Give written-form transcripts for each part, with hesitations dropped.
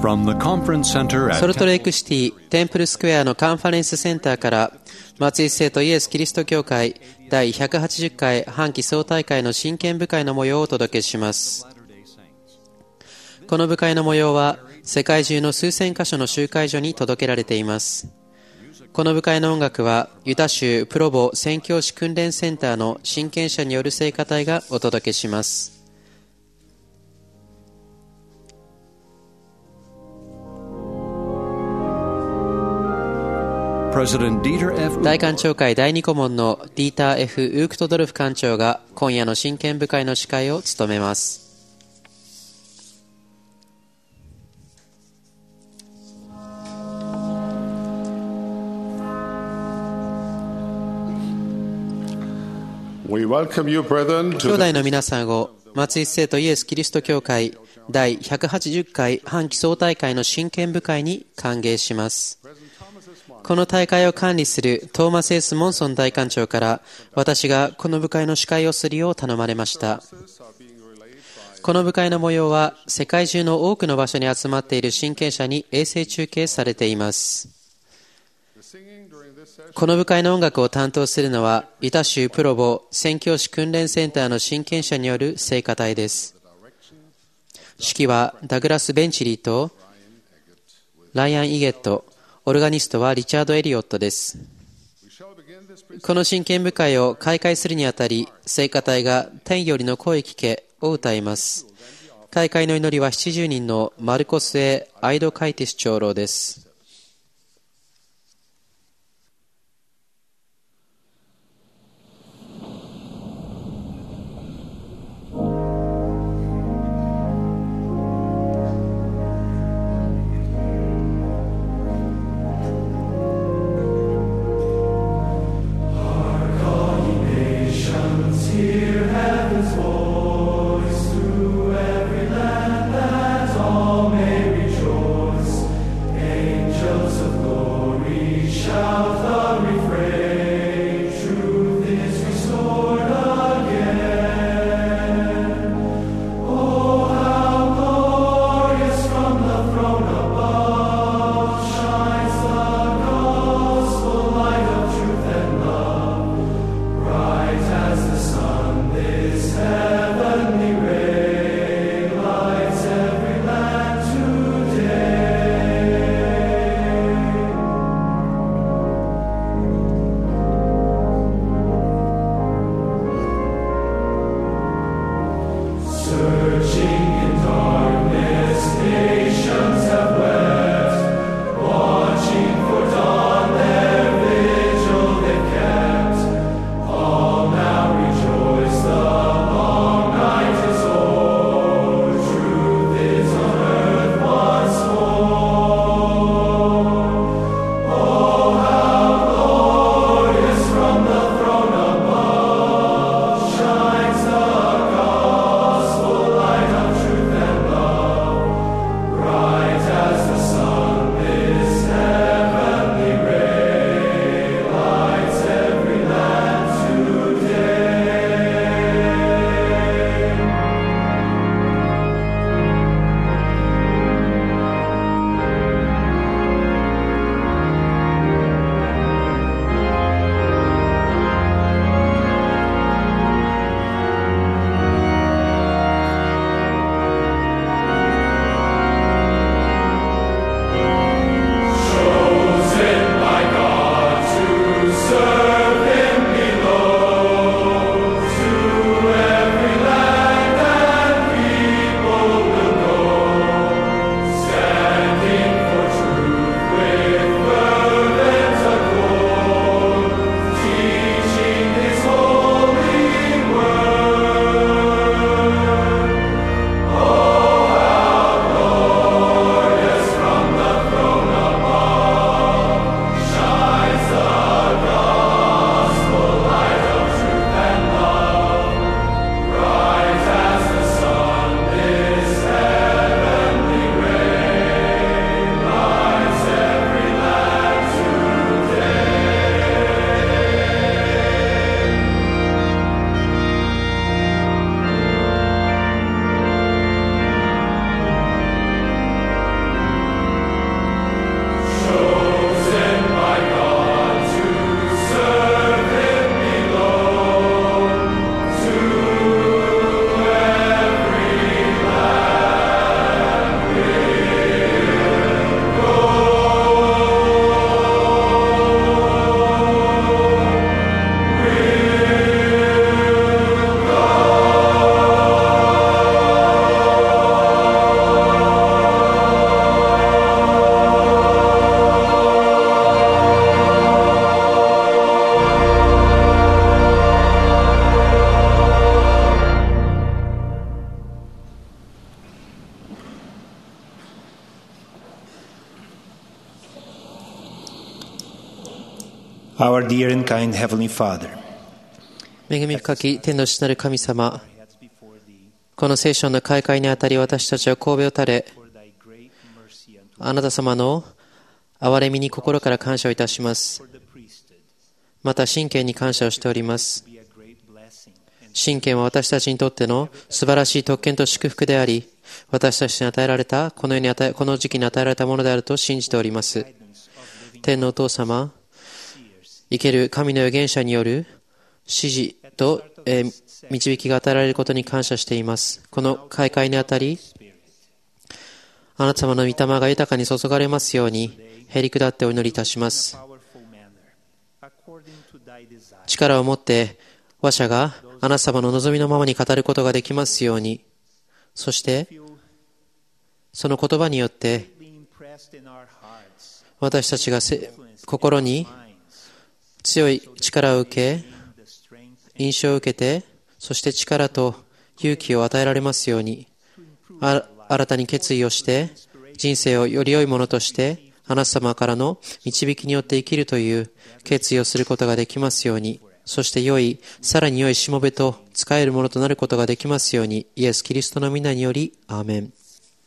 ソルトレイクシティテンプルスクエアのカンファレンスセンターから松井聖徒イエス・キリスト教会第180回半期総大会の真剣部会の模様をお届けします。この部会の模様は世界中の数千カ所の集会所に届けられています。この部会の音楽はユタ州プロボ宣教師訓練センターの親権者による聖歌隊がお届けします。大官庁会第2顧問のディーター・ F ・ウークトドルフ官長が今夜の真剣部会の司会を務めます。 兄弟の皆さんを松井聖徒イエス・キリスト教会第180回半期総大会の真剣部会に歓迎します。この大会を管理するトーマス・エス・モンソン大官長から私がこの部会の司会をするよう頼まれました。この部会の模様は世界中の多くの場所に集まっている親権者に衛星中継されています。この部会の音楽を担当するのはユタ州プロボ宣教師訓練センターの親権者による聖歌隊です。指揮はダグラス・ベンチリーとライアン・イゲット、オルガニストはリチャード・エリオットです。この真剣部会を開会するにあたり、聖歌隊が天よりの声聞けを歌います。開会の祈りは70人のマルコス・エ・アイドカイティス長老です。 Our dear and kind Heavenly Father, 恵み深き天の父なる神様、この聖書の開会にあたり私たちは頭を垂れ、あなた様の憐れみに心から感謝をいたします。また神権に感謝をしております。神権は私たちにとっての素晴らしい特権と祝福であり、私たちに与えられた、この時期に与えられたものであると信じております。天のお父様、生ける神の預言者による指示と、導きが与えられることに感謝しています。この開会にあたり、あなた様の御霊が豊かに注がれますように、へり下ってお祈りいたします。力を持って話者があなた様の望みのままに語ることができますように、そしてその言葉によって私たちが心に強い力を受け、印象を受けて、そして力と勇気を与えられますように、新たに決意をして人生をより良いものとしてあなた様からの導きによって生きるという決意をすることができますように、そしてさらに良いしもべと使えるものとなることができますように、イエス・キリストの皆により、アーメン。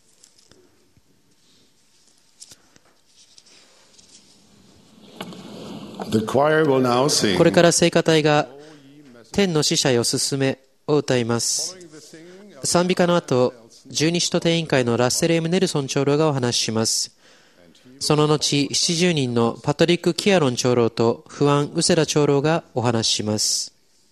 これから聖歌隊が天の使者よ進めを歌います。賛美歌の後、十二使徒定員会のラッセル・エム・ネルソン長老がお話しします。その後、70人のパトリック・キアロン長老とフアン・ウセラ長老がお話しします。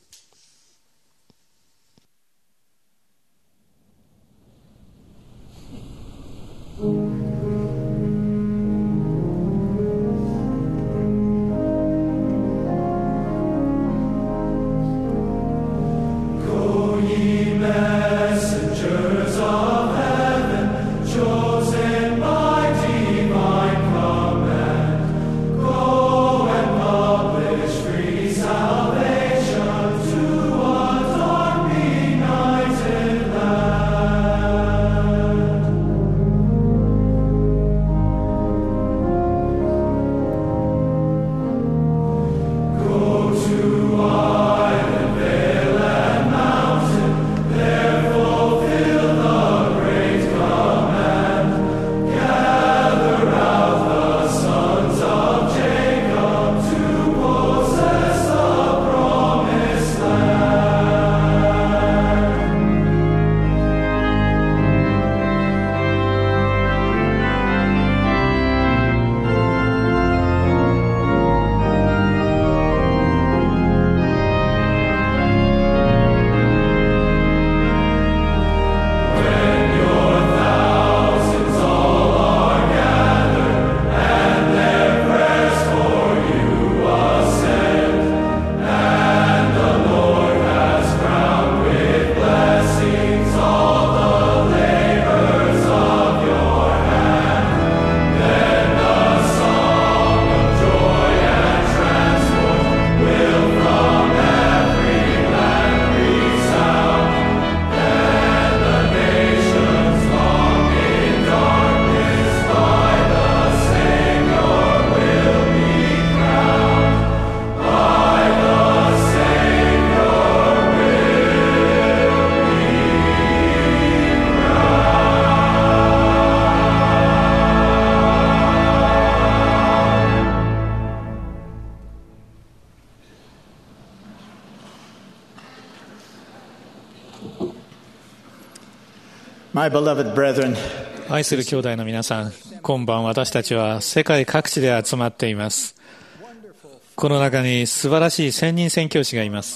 愛する兄弟の皆さん、今晩私たちは世界各地で集まっています。この中に素晴らしい専任宣教師がいます。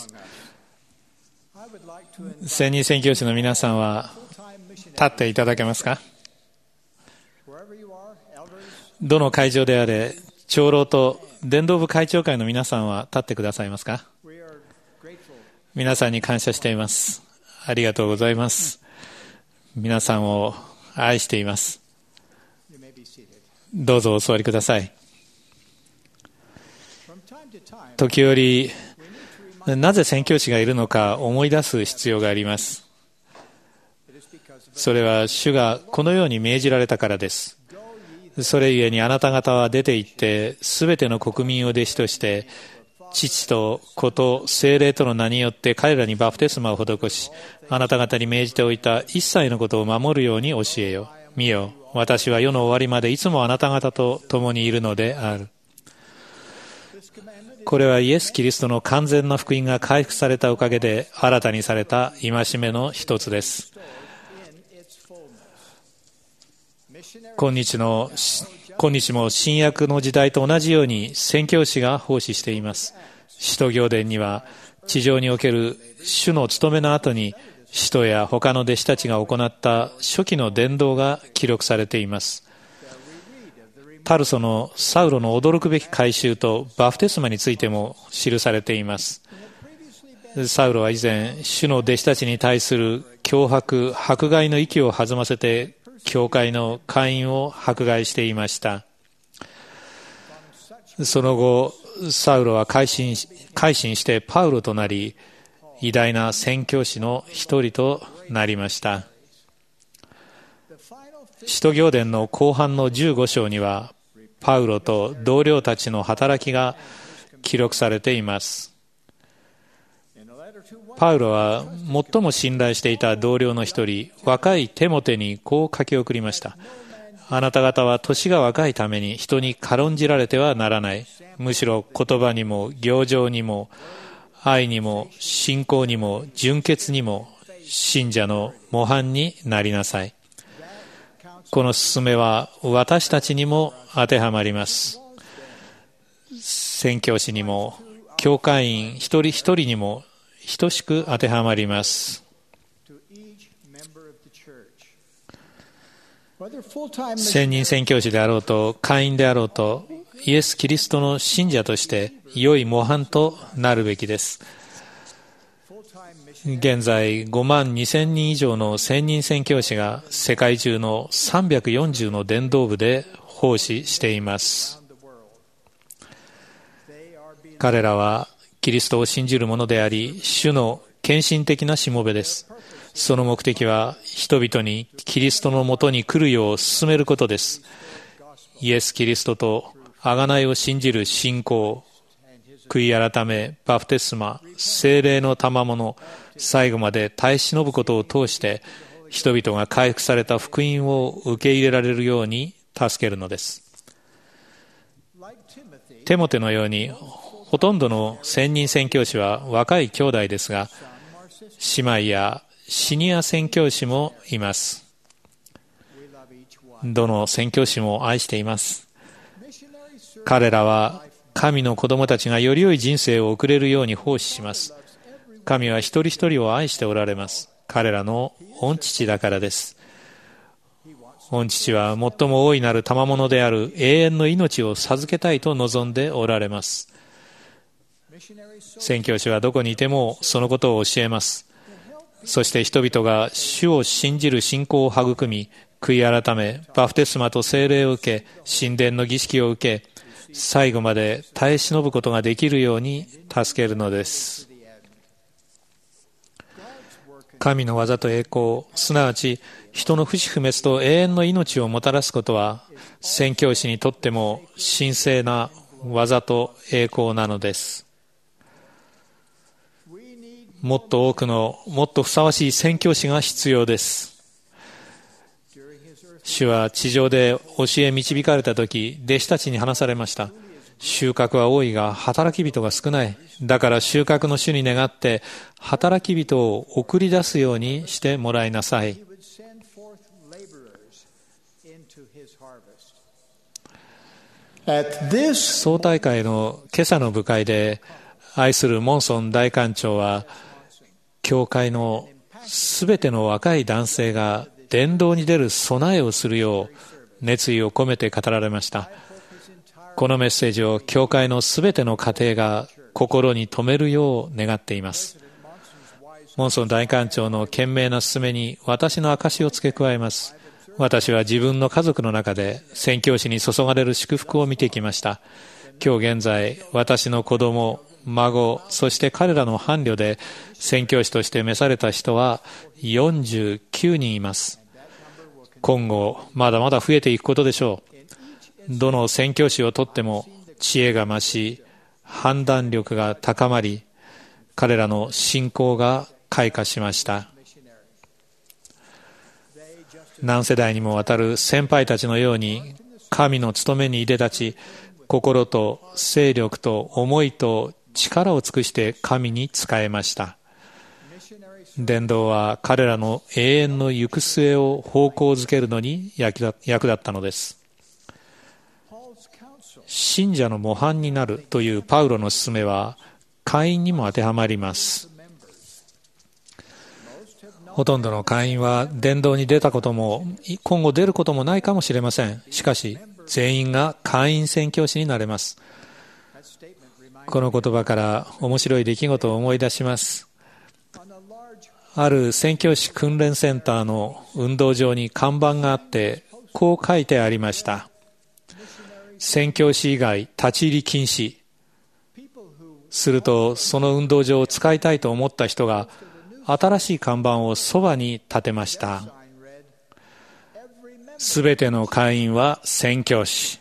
専任宣教師の皆さんは立っていただけますか？どの会場であれ、長老と伝道部会長会の皆さんは立ってくださいますか？皆さんに感謝しています。ありがとうございます。皆さんを愛しています。どうぞお座りください。時折、なぜ宣教師がいるのか思い出す必要があります。それは主がこのように命じられたからです。それゆえにあなた方は出て行って、すべての国民を弟子として、 父と子と聖霊との名によって彼らにバプテスマを施し、あなた方に命じておいた一切のことを守るように教えよ。見よ、私は世の終わりまでいつもあなた方と共にいるのである。これはイエス・キリストの完全な福音が回復されたおかげで新たにされた戒めの一つです。今日も新約の時代と同じように宣教師が奉仕しています。使徒行伝には地上における主の務めの後に使徒や他の弟子たちが行った初期の伝道が記録されています。タルソのサウロの驚くべき改宗とバプテスマについても記されています。サウロは以前、主の弟子たちに対する脅迫、迫害の息を弾ませて教会の会員を迫害していました。その後、サウロは改心してパウロとなり、偉大な宣教師の一人となりました。使徒行伝の後半の15章には、パウロと同僚たちの働きが記録されています。パウロは最も信頼していた同僚の一人、若いテモテにこう書き送りました。あなた方は年が若いために人に軽んじられてはならない。むしろ言葉にも行情にも愛にも信仰にも純潔にも信者の模範になりなさい。この勧めは私たちにも当てはまります。宣教師にも教会員一人一人にも等しく当てはまります。専任宣教師であろうと会員であろうとイエス・キリストの信者として良い模範となるべきです。現在5万2000人以上の専任宣教師が世界中の340の伝道部で奉仕しています。彼らはキリストを信じる者であり、主の献身的なしもべです。その目的は人々にキリストのもとに来るよう進めることです。イエス・キリストと贖いを信じる信仰、悔い改め、バプテスマ、聖霊の賜物、最後まで耐え忍ぶことを通して人々が回復された福音を受け入れられるように助けるのです。テモテのようにほとんどの専任宣教師は若い兄弟ですが、姉妹やシニア宣教師もいます。どの宣教師も愛しています。彼らは神の子供たちがより良い人生を送れるように奉仕します。神は一人一人を愛しておられます。彼らの御父だからです。御父は最も大いなる賜物である永遠の命を授けたいと望んでおられます。宣教師はどこにいてもそのことを教えます。そして人々が主を信じる信仰を育み、悔い改め、バプテスマと聖霊を受け、神殿の儀式を受け、最後まで耐え忍ぶことができるように助けるのです。神の技と栄光、すなわち人の不死不滅と永遠の命をもたらすことは、宣教師にとっても神聖な技と栄光なのです。もっと多くの、もっとふさわしい宣教師が必要です。主は地上で教え導かれたとき、弟子たちに話されました。収穫は多いが働き人が少ない。だから収穫の主に願って働き人を送り出すようにしてもらいなさい。総大会の今朝の部会で愛するモンソン大官長は、教会のすべての若い男性が伝道に出る備えをするよう熱意を込めて語られました。このメッセージを教会のすべての家庭が心に留めるよう願っています。モンソン大官長の賢明な勧めに私の証を付け加えます。私は自分の家族の中で宣教師に注がれる祝福を見てきました。今日現在、私の子供、孫、そして彼らの伴侶で宣教師として召された人は49人います。今後、まだまだ増えていくことでしょう。どの宣教師をとっても知恵が増し、 判断力が高まり、彼らの信仰が開花しました。何世代にもわたる先輩たちのように、神の務めにいで立ち、心と精力と思いと力を尽くして神に仕えました。伝道は彼らの永遠の行く末を方向づけるのに役立ったのです。信者の模範になるというパウロの勧めは会員にも当てはまります。ほとんどの会員は伝道に出たことも今後出ることもないかもしれません。しかし全員が会員宣教師になれます。この言葉から面白い出来事を思い出します。ある宣教師訓練センターの運動場に看板があって、こう書いてありました。宣教師以外立ち入り禁止。するとその運動場を使いたいと思った人が新しい看板をそばに立てました。すべての会員は宣教師。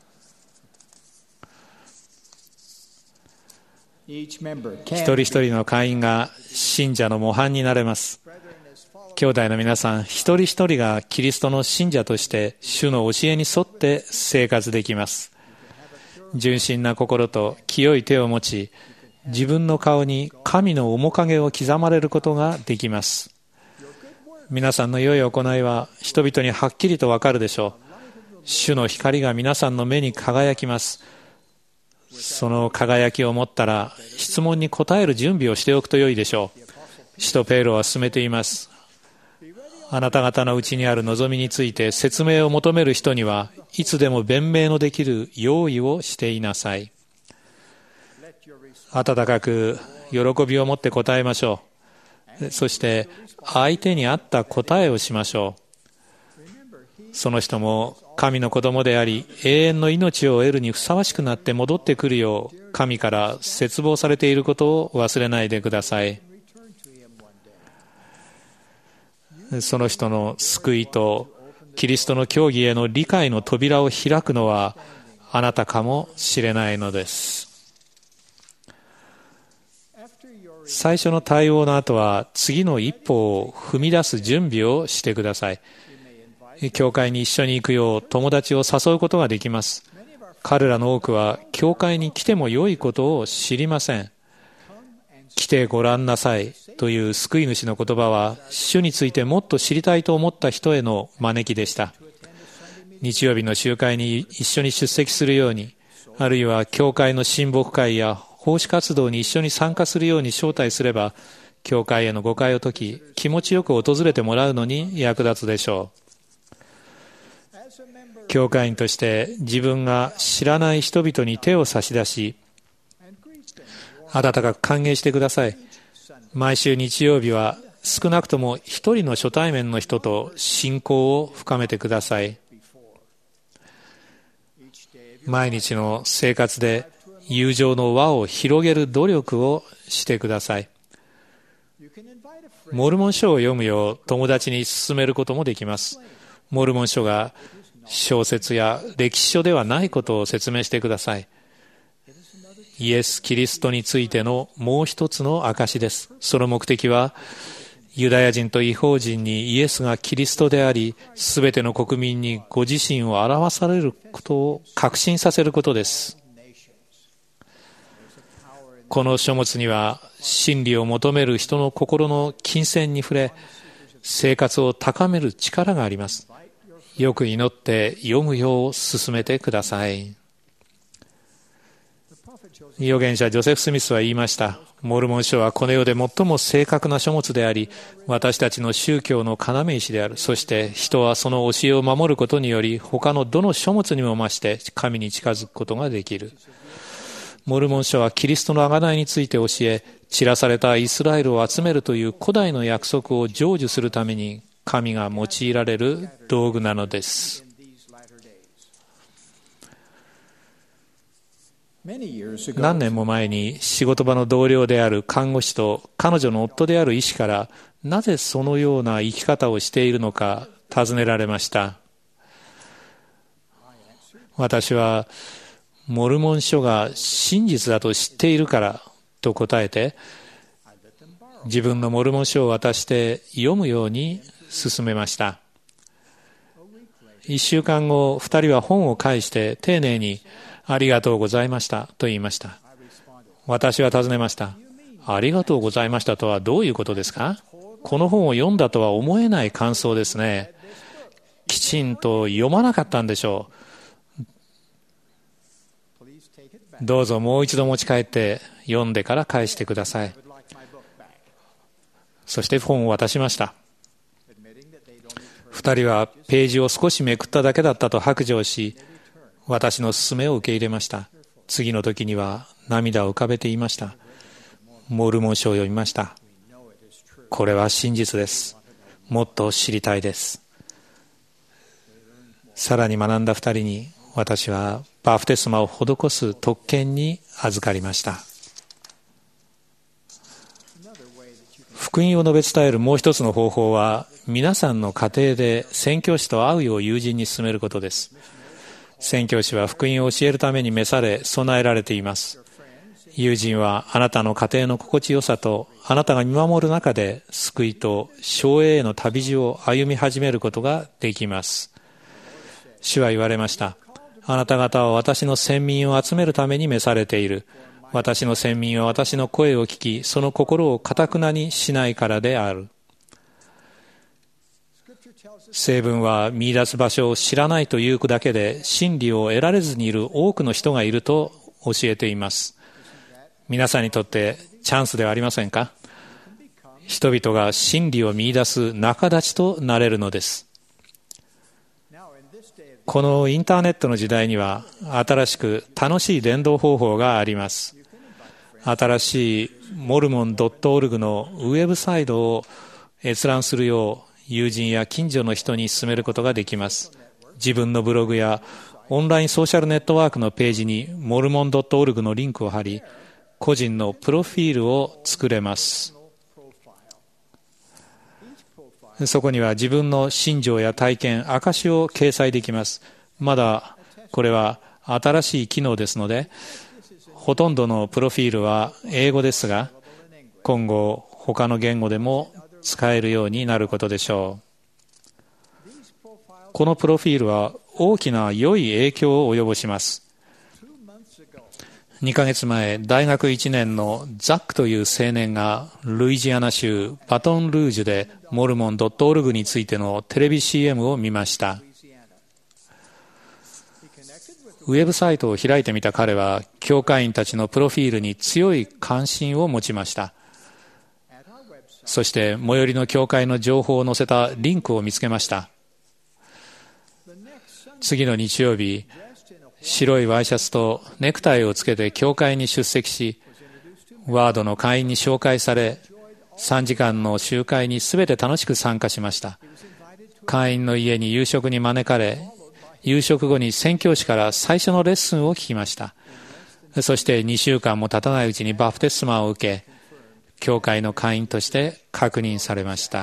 一人一人の会員が信者の模範になれます。兄弟の皆さん、一人一人がキリストの信者として主の教えに沿って生活できます。純真な心と清い手を持ち、自分の顔に神の面影を刻まれることができます。皆さんの良い行いは人々にはっきりとわかるでしょう。主の光が皆さんの目に輝きます。その輝きを持ったら質問に答える準備をしておくと良いでしょう。使徒ペテロは進めています。あなた方のうちにある望みについて説明を求める人にはいつでも弁明のできる用意をしていなさい。温かく喜びを持って答えましょう。そして相手に合った答えをしましょう。その人も神の子供であり、永遠の命を得るにふさわしくなって戻ってくるよう、神から切望されていることを忘れないでください。その人の救いとキリストの教義への理解の扉を開くのはあなたかもしれないのです。最初の対応の後は次の一歩を踏み出す準備をしてください。教会に一緒に行くよう友達を誘うことができます。彼らの多くは教会に来ても良いことを知りません。来てごらんなさいという救い主の言葉は主についてもっと知りたいと思った人への招きでした。日曜日の集会に一緒に出席するように、あるいは教会の親睦会や奉仕活動に一緒に参加するように招待すれば、教会への誤解を解き、気持ちよく訪れてもらうのに役立つでしょう。教会員として自分が知らない人々に手を差し出し、温かく歓迎してください。毎週日曜日は少なくとも一人の初対面の人と親交を深めてください。毎日の生活で友情の輪を広げる努力をしてください。モルモン書を読むよう友達に勧めることもできます。モルモン書が小説や歴史書ではないことを説明してください。イエス・キリストについてのもう一つの証です。その目的は、ユダヤ人と異邦人にイエスがキリストであり、すべての国民にご自身を表されることを確信させることです。この書物には、真理を求める人の心の金銭に触れ、生活を高める力があります。よく祈って読むよう勧めてください。預言者ジョセフ・スミスは言いました。モルモン書はこの世で最も正確な書物であり、私たちの宗教の要石である。そして人はその教えを守ることにより、他のどの書物にも増して神に近づくことができる。モルモン書はキリストの贖いについて教え、散らされたイスラエルを集めるという古代の約束を成就するために神が用いられる道具なのです。何年も前に仕事場の同僚である看護師と彼女の夫である医師から、なぜそのような生き方をしているのか尋ねられました。私はモルモン書が真実だと知っているからと答えて、自分のモルモン書を渡して読むように勧めました。1週間後、2人は本を返して丁寧にありがとうございましたと言いました。私は尋ねました。ありがとうございましたとはどういうことですか？この本を読んだとは思えない感想ですね。きちんと読まなかったんでしょう。どうぞもう一度持ち帰って読んでから返してください。そして本を渡しました。2人はページを少しめくっただけだったと白状し、私の勧めを受け入れました。次の時には涙を浮かべていました。モルモン書を読みました。これは真実です。もっと知りたいです。さらに学んだ2人に私はバプテスマを施す特権に預かりました。福音を述べ伝えるもう一つの方法は、皆さんの家庭で宣教師と会うよう友人に勧めることです。宣教師は福音を教えるために召され備えられています。友人はあなたの家庭の心地よさとあなたが見守る中で救いと生営への旅路を歩み始めることができます。主は言われました。あなた方は私の選民を集めるために召されている。私の選民は私の声を聞き、その心を堅なにしないからである。聖文は見出す場所を知らないというだけで真理を得られずにいる多くの人がいると教えています。皆さんにとってチャンスではありませんか？人々が真理を見出す仲立ちとなれるのです。このインターネットの時代には新しく楽しい伝道方法があります。新しいモルモン .org のウェブサイトを閲覧するよう友人や近所の人に勧めることができます。自分のブログやオンラインソーシャルネットワークのページにモルモン .org のリンクを貼り、個人のプロフィールを作れます。そこには自分の信条や体験、証を掲載できます。まだこれは新しい機能ですので、ほとんどのプロフィールは英語ですが、今後他の言語でも使えるようになることでしょう。このプロフィールは大きな良い影響を及ぼします。2ヶ月前、大学1年のザックという青年がルイジアナ州バトンルージュでモルモン .org についてのテレビ CM を見ました。ウェブサイトを開いてみた彼は教会員たちのプロフィールに強い関心を持ちました。そして最寄りの教会の情報を載せたリンクを見つけました。次の日曜日、白いワイシャツとネクタイをつけて教会に出席し、ワードの会員に紹介され、3時間の集会にすべて楽しく参加しました。会員の家に夕食に招かれ、夕食後に宣教師から最初のレッスンを聞きました。そして2週間も経たないうちにバプテスマを受け、教会の会員として確認されました。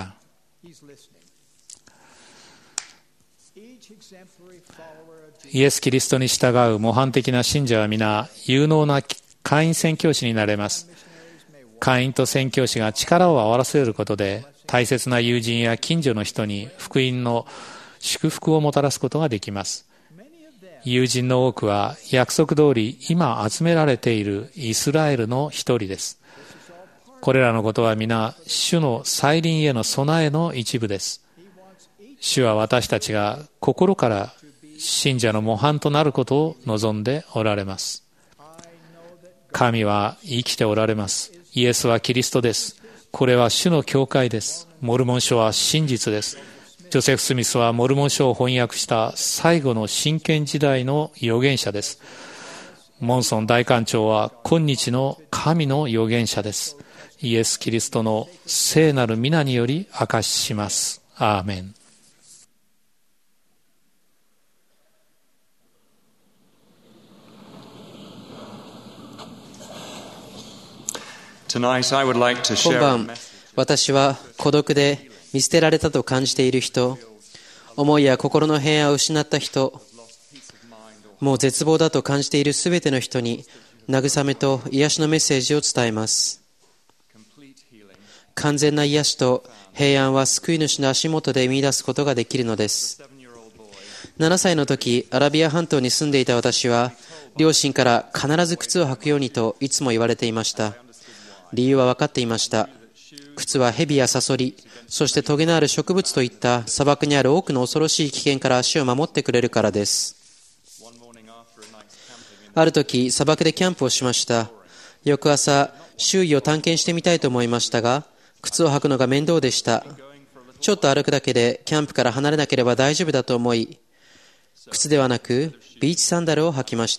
イエス・キリストに従う模範的な信者は皆有能な会員宣教師になれます。会員と宣教師が力を合わせることで大切な友人や近所の人に福音の祝福をもたらすことができます。友人の多くは約束通り今集められているイスラエルの一人です。これらのことは皆主の再臨への備えの一部です。主は私たちが心から信者の模範となることを望んでおられます。神は生きておられます。イエスはキリストです。これは主の教会です。モルモン書は真実です。ジョセフ・スミスはモルモン書を翻訳した最後の真剣時代の預言者です。モンソン大官長は今日の神の預言者です。イエス・キリストの聖なる皆により証しします。アーメン。 今晩、私は孤独で見捨てられたと感じている人、思いや心の平安を失った人、 もう絶望だと感じているすべての人に慰めと癒しのメッセージを伝えます。完全な癒しと平安は救い主の足元で見出すことができるのです。7歳の時、アラビア半島に住んでいた私は、両親から必ず靴を履くようにといつも言われていました。理由は分かっていました。靴は蛇やサソリ、そしてトゲのある植物といった砂漠にある多くの恐ろしい危険から足を守ってくれるからです。ある時、砂漠でキャンプをしました。翌朝、周囲を探検してみたいと思いましたが、靴を履くのが面倒でした。ちょっと歩くだけでキャンプから離れなければ大丈夫だと思い、靴ではなくビーチサンダルを履きました。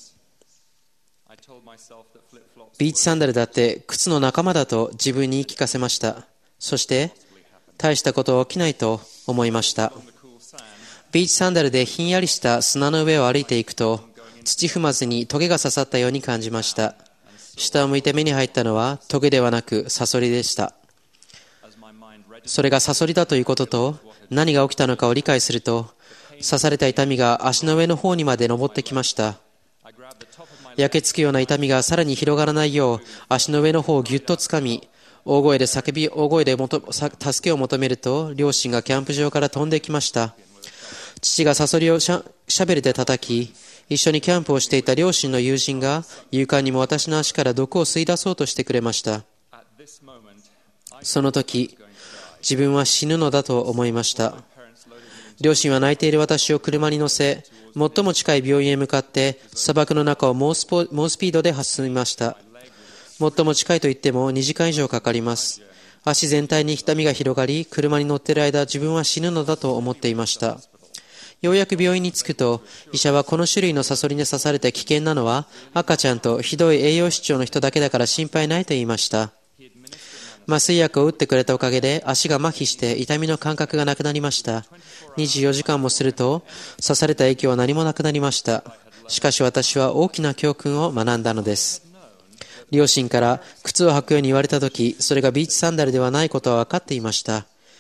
ビーチサンダルだって靴の仲間だと自分に言い聞かせました。そして大したことは起きないと思いました。ビーチサンダルでひんやりした砂の上を歩いていくと、土踏まずにトゲが刺さったように感じました。下を向いて目に入ったのはトゲではなくサソリでした。それがサソリだということと何が起きたのかを理解すると、刺された痛みが足の上の方にまで登ってきました。焼けつくような痛みがさらに広がらないよう足の上の方をぎゅっとつかみ、大声で助けを求めると、両親がキャンプ場から飛んできました。父がサソリをシャベルで叩き、一緒にキャンプをしていた両親の友人が勇敢にも私の足から毒を吸い出そうとしてくれました。その時、自分は死ぬのだと思いました。両親は泣いている私を車に乗せ、最も近い病院へ向かって砂漠の中を猛スピードで進みました。最も近いと言っても2時間以上かかります。足全体に痛みが広がり、車に乗っている間、自分は死ぬのだと思っていました。ようやく病院に着くと、医者はこの種類のサソリに刺されて危険なのは赤ちゃんとひどい栄養失調の人だけだから心配ないと言いました。麻酔薬を打ってくれたおかげで足が麻痺して痛みの感覚がなくなりました。24時間もすると刺された影響は何もなくなりました。しかし私は大きな教訓を学んだのです。両親から靴を履くように言われたとき、それがビーチサンダルではないことは分かっていました。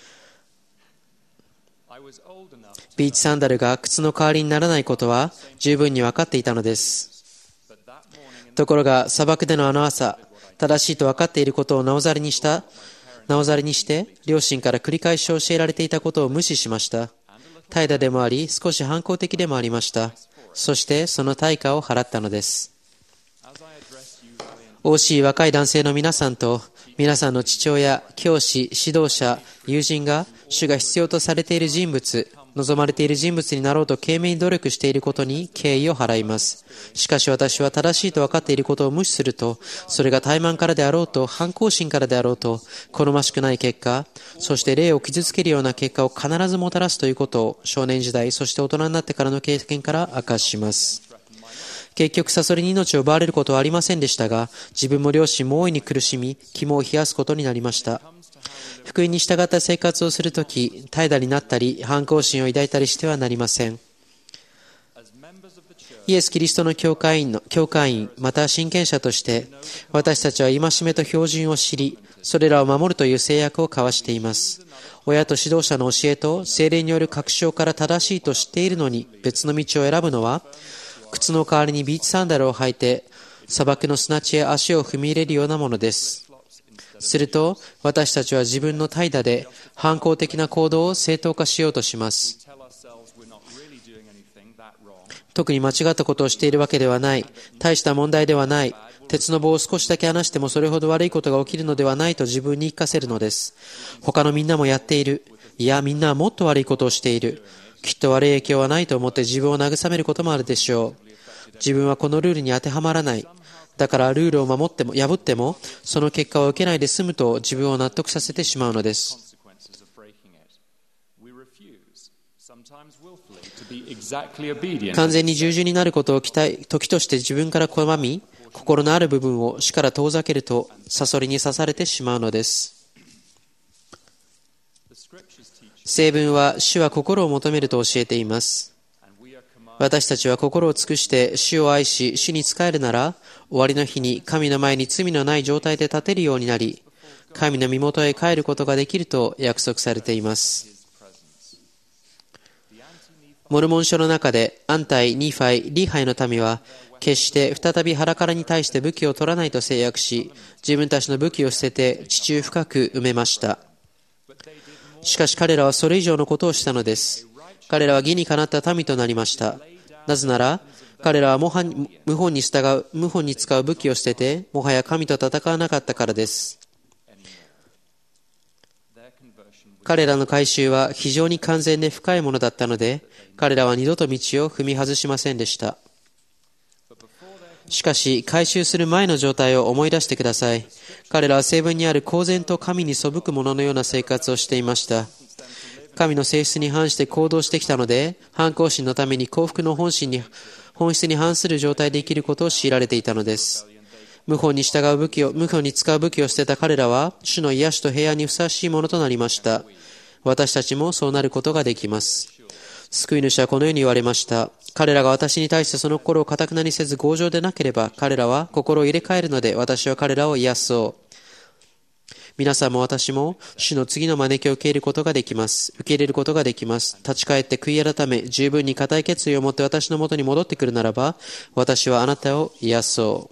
ビーチサンダルが靴の代わりにならないことは十分に分かっていたのです。ところが砂漠でのあの朝、正しいと分かっていることをなおざりにして、両親から繰り返し教えられていたことを無視しました。怠惰でもあり、少し反抗的でもありました。そしてその対価を払ったのです。惜しい若い男性の皆さんと、皆さんの父親、教師、指導者、友人が主が必要とされている人物、望まれている人物になろうと懸命に努力していることに敬意を払います。しかし私は正しいと分かっていることを無視すると、それが怠慢からであろうと、反抗心からであろうと、好ましくない結果、そして霊を傷つけるような結果を必ずもたらすということを、少年時代、そして大人になってからの経験から明かします。結局サソリに命を奪われることはありませんでしたが、自分も両親も大いに苦しみ、肝を冷やすことになりました。福音に従った生活をするとき、怠惰になったり、反抗心を抱いたりしてはなりません。イエス・キリストの教会員、また親権者として、私たちは戒めと標準を知り、それらを守るという制約を交わしています。親と指導者の教えと聖霊による確証から正しいと知っているのに、別の道を選ぶのは、靴の代わりにビーチサンダルを履いて、砂漠の砂地へ足を踏み入れるようなものです。すると、私たちは自分の怠惰で反抗的な行動を正当化しようとします。特に間違ったことをしているわけではない、大した問題ではない、鉄の棒を少しだけ離してもそれほど悪いことが起きるのではないと自分に言い聞かせるのです。他のみんなもやっている。いや、みんなはもっと悪いことをしている。きっと悪い影響はないと思って自分を慰めることもあるでしょう。自分はこのルールに当てはまらない。だからルールを破っても、その結果を受けないで済むと自分を納得させてしまうのです。完全に従順になることを時として自分から拒み、心のある部分を主から遠ざけると、サソリに刺されてしまうのです。聖文は主は心を求めると教えています。私たちは心を尽くして主を愛し、主に仕えるなら、終わりの日に神の前に罪のない状態で立てるようになり、神の身元へ帰ることができると約束されています。 モルモン書の中でアンタイ、ニーファイ、リーハイの民は決して再びハラカラに対して武器を取らないと誓約し、自分たちの武器を捨てて地中深く埋めました。しかし彼らはそれ以上のことをしたのです。彼らは義にかなった民となりました。なぜなら彼らは謀反に使う武器を捨てて、もはや神と戦わなかったからです。彼らの改宗は非常に完全で深いものだったので、彼らは二度と道を踏み外しませんでした。しかし、改宗する前の状態を思い出してください。彼らは成分にある公然と神に背く者のような生活をしていました。神の性質に反して行動してきたので、反抗心のために幸福の本質に反する状態で生きることを強いられていたのです。謀反に使う武器を捨てた彼らは、主の癒しと平安にふさわしいものとなりました。私たちもそうなることができます。救い主はこのように言われました。彼らが私に対してその心を堅くなにせず強情でなければ、彼らは心を入れ替えるので、私は彼らを癒そう。皆さんも私も主の次の招きを受け入れることができます。受け入れることができます。立ち返って悔い改め、十分に固い決意を持って私のもとに戻ってくるならば、私はあなたを癒そう。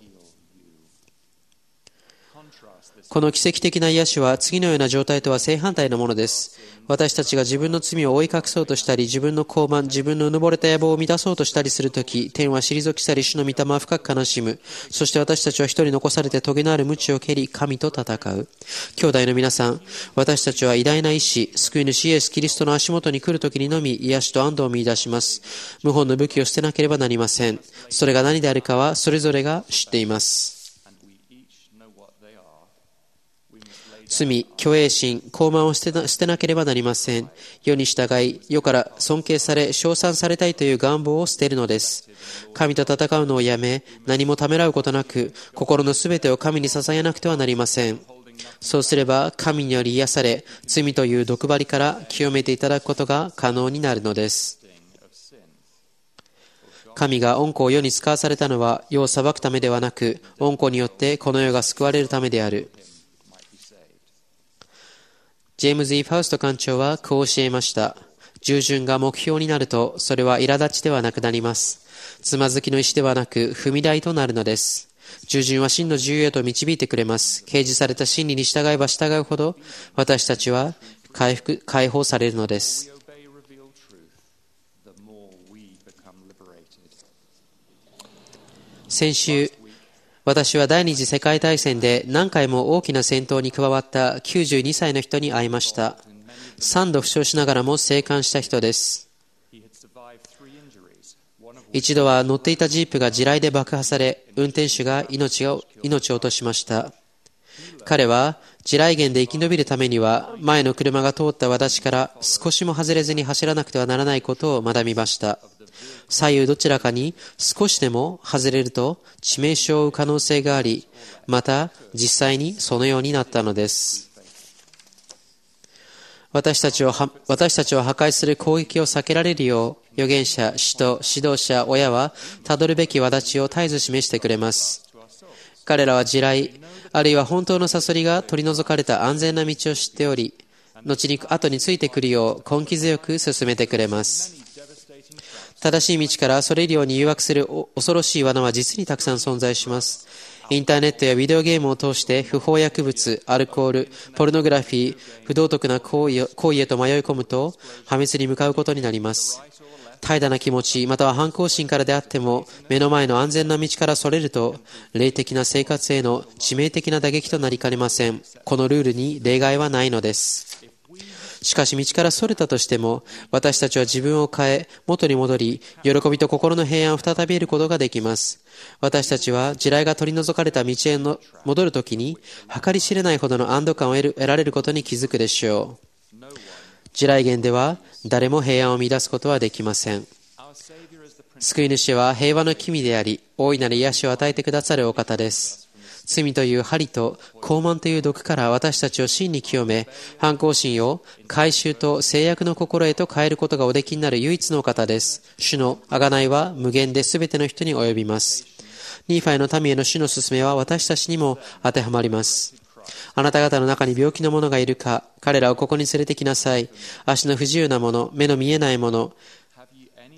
この奇跡的な癒しは次のような状態とは正反対のものです。私たちが自分の罪を覆い隠そうとしたり、自分の傲慢、自分のうぬぼれた野望を満たそうとしたりするとき、天は退き去り、主の御霊は深く悲しむ。そして私たちは一人残されて棘のある鞭を蹴り、神と戦う。兄弟の皆さん、私たちは偉大な医師、救い主イエス・キリストの足元に来るときにのみ、癒しと安堵を見出します。謀反の武器を捨てなければなりません。それが何であるかは、それぞれが知っています。罪、虚栄心、傲慢を捨てなければなりません。世に従い、世から尊敬され、称賛されたいという願望を捨てるのです。神と戦うのをやめ、何もためらうことなく、心のすべてを神に捧げなくてはなりません。そうすれば、神により癒され、罪という毒針から清めていただくことが可能になるのです。神が恩子を世に使わされたのは、世を裁くためではなく、恩子によってこの世が救われるためである。ジェームズ・イ・ファウスト館長はこう教えました。従順が目標になると、それは苛立ちではなくなります。つまずきの石ではなく、踏み台となるのです。従順は真の自由へと導いてくれます。掲示された真理に従えば従うほど、私たちは解放されるのです。先週、私は第二次世界大戦で何回も大きな戦闘に加わった92歳の人に会いました。3度負傷しながらも生還した人です。一度は乗っていたジープが地雷で爆破され、運転手が命を落としました。彼は地雷原で生き延びるためには、前の車が通った私から少しも外れずに走らなくてはならないことを学びました。左右どちらかに少しでも外れると致命傷を負う可能性があり、また実際にそのようになったのです。私たちを破壊する攻撃を避けられるよう、預言者、使徒、指導者、親はたどるべき轍を絶えず示してくれます。彼らは地雷、あるいは本当のサソリが取り除かれた安全な道を知っており、後についてくるよう根気強く進めてくれます。正しい道からそれるように誘惑する恐ろしい罠は実にたくさん存在します。インターネットやビデオゲームを通して不法薬物、アルコール、ポルノグラフィー、不道徳な行為へと迷い込むと破滅に向かうことになります。怠惰な気持ち、または反抗心からであっても、目の前の安全な道からそれると、霊的な生活への致命的な打撃となりかねません。このルールに例外はないのです。しかし道からそれたとしても、私たちは自分を変え、元に戻り、喜びと心の平安を再び得ることができます。私たちは地雷が取り除かれた道へ戻るときに、計り知れないほどの安堵感を得られることに気づくでしょう。地雷原では誰も平安を乱すことはできません。救い主は平和の君であり、大いなる癒しを与えてくださるお方です。罪という針と傲慢という毒から私たちを真に清め、反抗心を改宗と制約の心へと変えることがおできになる唯一のお方です。主の贖いは無限で全ての人に及びます。ニーファイの民への主の勧めは私たちにも当てはまります。あなた方の中に病気の者がいるか、彼らをここに連れてきなさい。足の不自由な者、目の見えない者、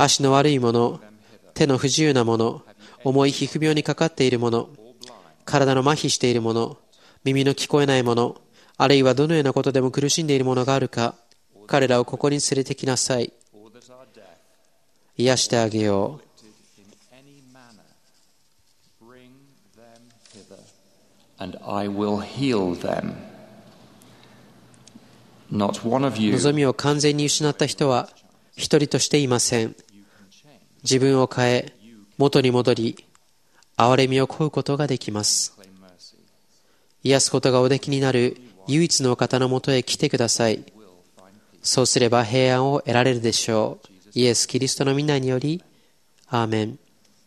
足の悪い者、手の不自由な者、重い皮膚病にかかっている者、体の麻痺している者、耳の聞こえない者、あるいはどのようなことでも苦しんでいる者があるか、彼らをここに連れてきなさい。癒してあげよう。 And I will heal them. Not one of you. 望みを完全に失った人は一人としていません。自分を変え、元に戻り、憐れみを請うことができます。癒すことがおできになる唯一のお方のもとへ来てください。そうすれば平安を得られるでしょう。イエス・キリストの皆により、アーメン。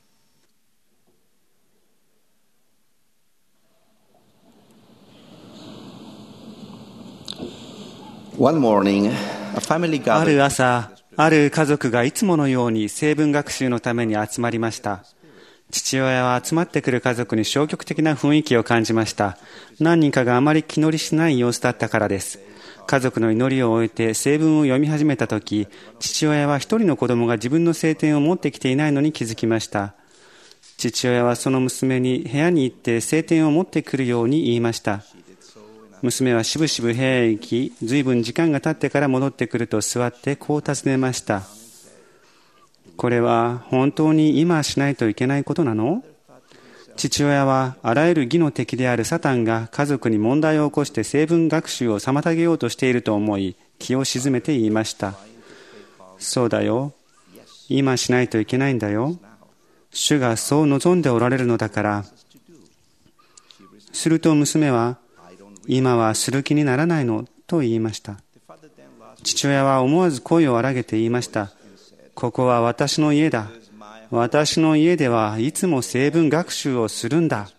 ある朝、ある家族がいつものように成文学習のために集まりました。父親は集まってくる家族に消極的な雰囲気を感じました。何人かがあまり気乗りしない様子だったからです。家族の祈りを終えて聖文を読み始めたとき、父親は一人の子供が自分の聖典を持ってきていないのに気づきました。父親はその娘に部屋に行って聖典を持ってくるように言いました。娘はしぶしぶ部屋へ行き、ずいぶん時間が経ってから戻ってくると座ってこう尋ねました。これは本当に今しないといけないことなの？父親はあらゆる義の敵であるサタンが家族に問題を起こして聖文学習を妨げようとしていると思い、気を静めて言いました。そうだよ。今しないといけないんだよ。主がそう望んでおられるのだから。すると娘は、今はする気にならないのと言いました。父親は思わず声を荒げて言いました。ここは私の家だ。私の家ではいつも聖文学習をするんだ。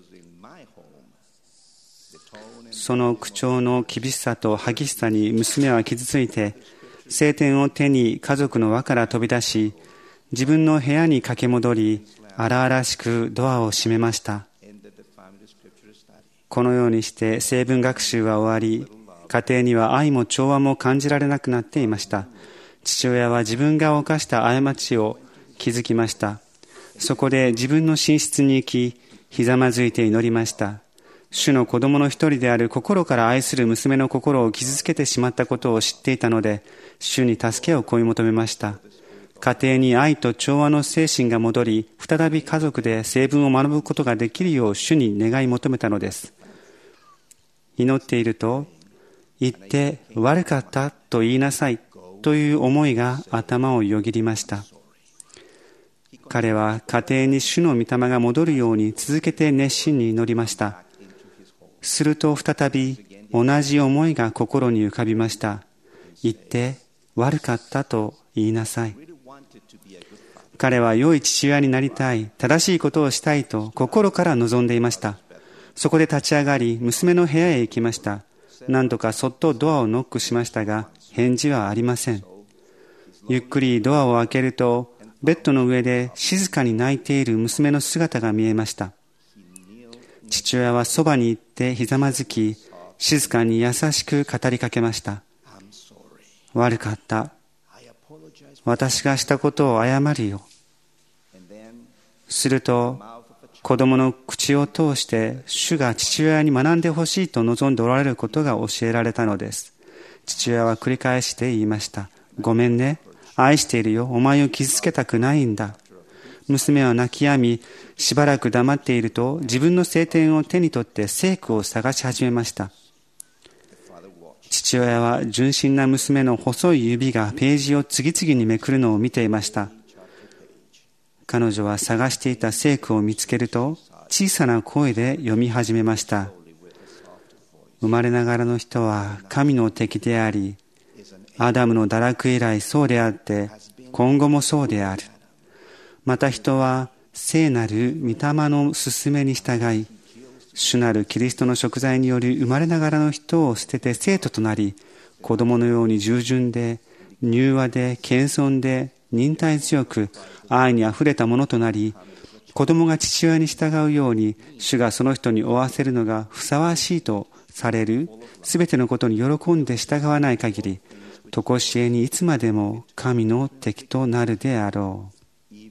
その口調の厳しさと激しさに娘は傷ついて、聖典を手に家族の輪から飛び出し、自分の部屋に駆け戻り、荒々しくドアを閉めました。このようにして聖文学習は終わり、家庭には愛も調和も感じられなくなっていました。父親は自分が犯した過ちを気づきました。そこで自分の寝室に行き、ひざまずいて祈りました。主の子供の一人である心から愛する娘の心を傷つけてしまったことを知っていたので、主に助けを請い求めました。家庭に愛と調和の精神が戻り、再び家族で聖文を学ぶことができるよう主に願い求めたのです。祈っていると、言って悪かったと言いなさいという思いが頭をよぎりました。彼は家庭に主の御霊が戻るように続けて熱心に祈りました。すると再び同じ思いが心に浮かびました。言って悪かったと言いなさい。彼は良い父親になりたい、正しいことをしたいと心から望んでいました。そこで立ち上がり、娘の部屋へ行きました。何度かそっとドアをノックしましたが、返事はありません。ゆっくりドアを開けると、ベッドの上で静かに泣いている娘の姿が見えました。父親はそばに行ってひざまずき、静かに優しく語りかけました。悪かった。私がしたことを謝るよ。すると、子供の口を通して主が父親に学んでほしいと望んでおられることが教えられたのです。父親は繰り返して言いました。ごめんね。愛しているよ。お前を傷つけたくないんだ。娘は泣き止み、しばらく黙っていると自分の聖典を手に取って聖句を探し始めました。父親は純真な娘の細い指がページを次々にめくるのを見ていました。彼女は探していた聖句を見つけると、小さな声で読み始めました。生まれながらの人は神の敵であり、アダムの堕落以来そうであって、今後もそうである。また人は聖なる御霊の勧めに従い、主なるキリストの贖罪により生まれながらの人を捨てて生徒となり、子供のように従順で、柔和で、謙遜で、忍耐強く、愛にあふれたものとなり、子供が父親に従うように、主がその人に負わせるのがふさわしいとされる、すべてのことに喜んで従わない限り、 常しえにいつまでも神の敵となるであろう。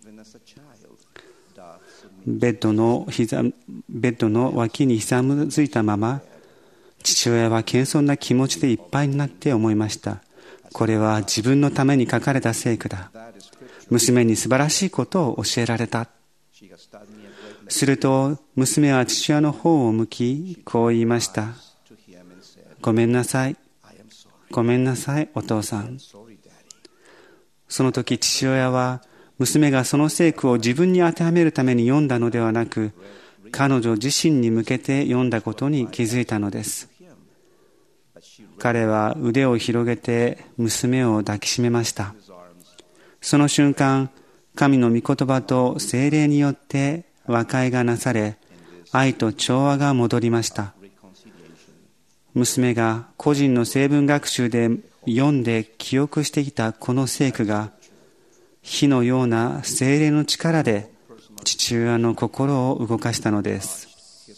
ベッドの脇にひざむずいたまま、父親は謙遜な気持ちでいっぱいになって思いました。これは自分のために書かれた聖句だ。娘に素晴らしいことを教えられた。すると娘は父親の方を向き、こう言いました。ごめんなさい。ごめんなさい、お父さん。その時父親は、娘がその聖句を自分に当てはめるために読んだのではなく、彼女自身に向けて読んだことに気づいたのです。彼は腕を広げて娘を抱きしめました。その瞬間、神の御言葉と聖霊によって和解がなされ、愛と調和が戻りました。娘が個人の聖文学習で読んで記憶してきたこの聖句が、火のような聖霊の力で父親の心を動かしたのです。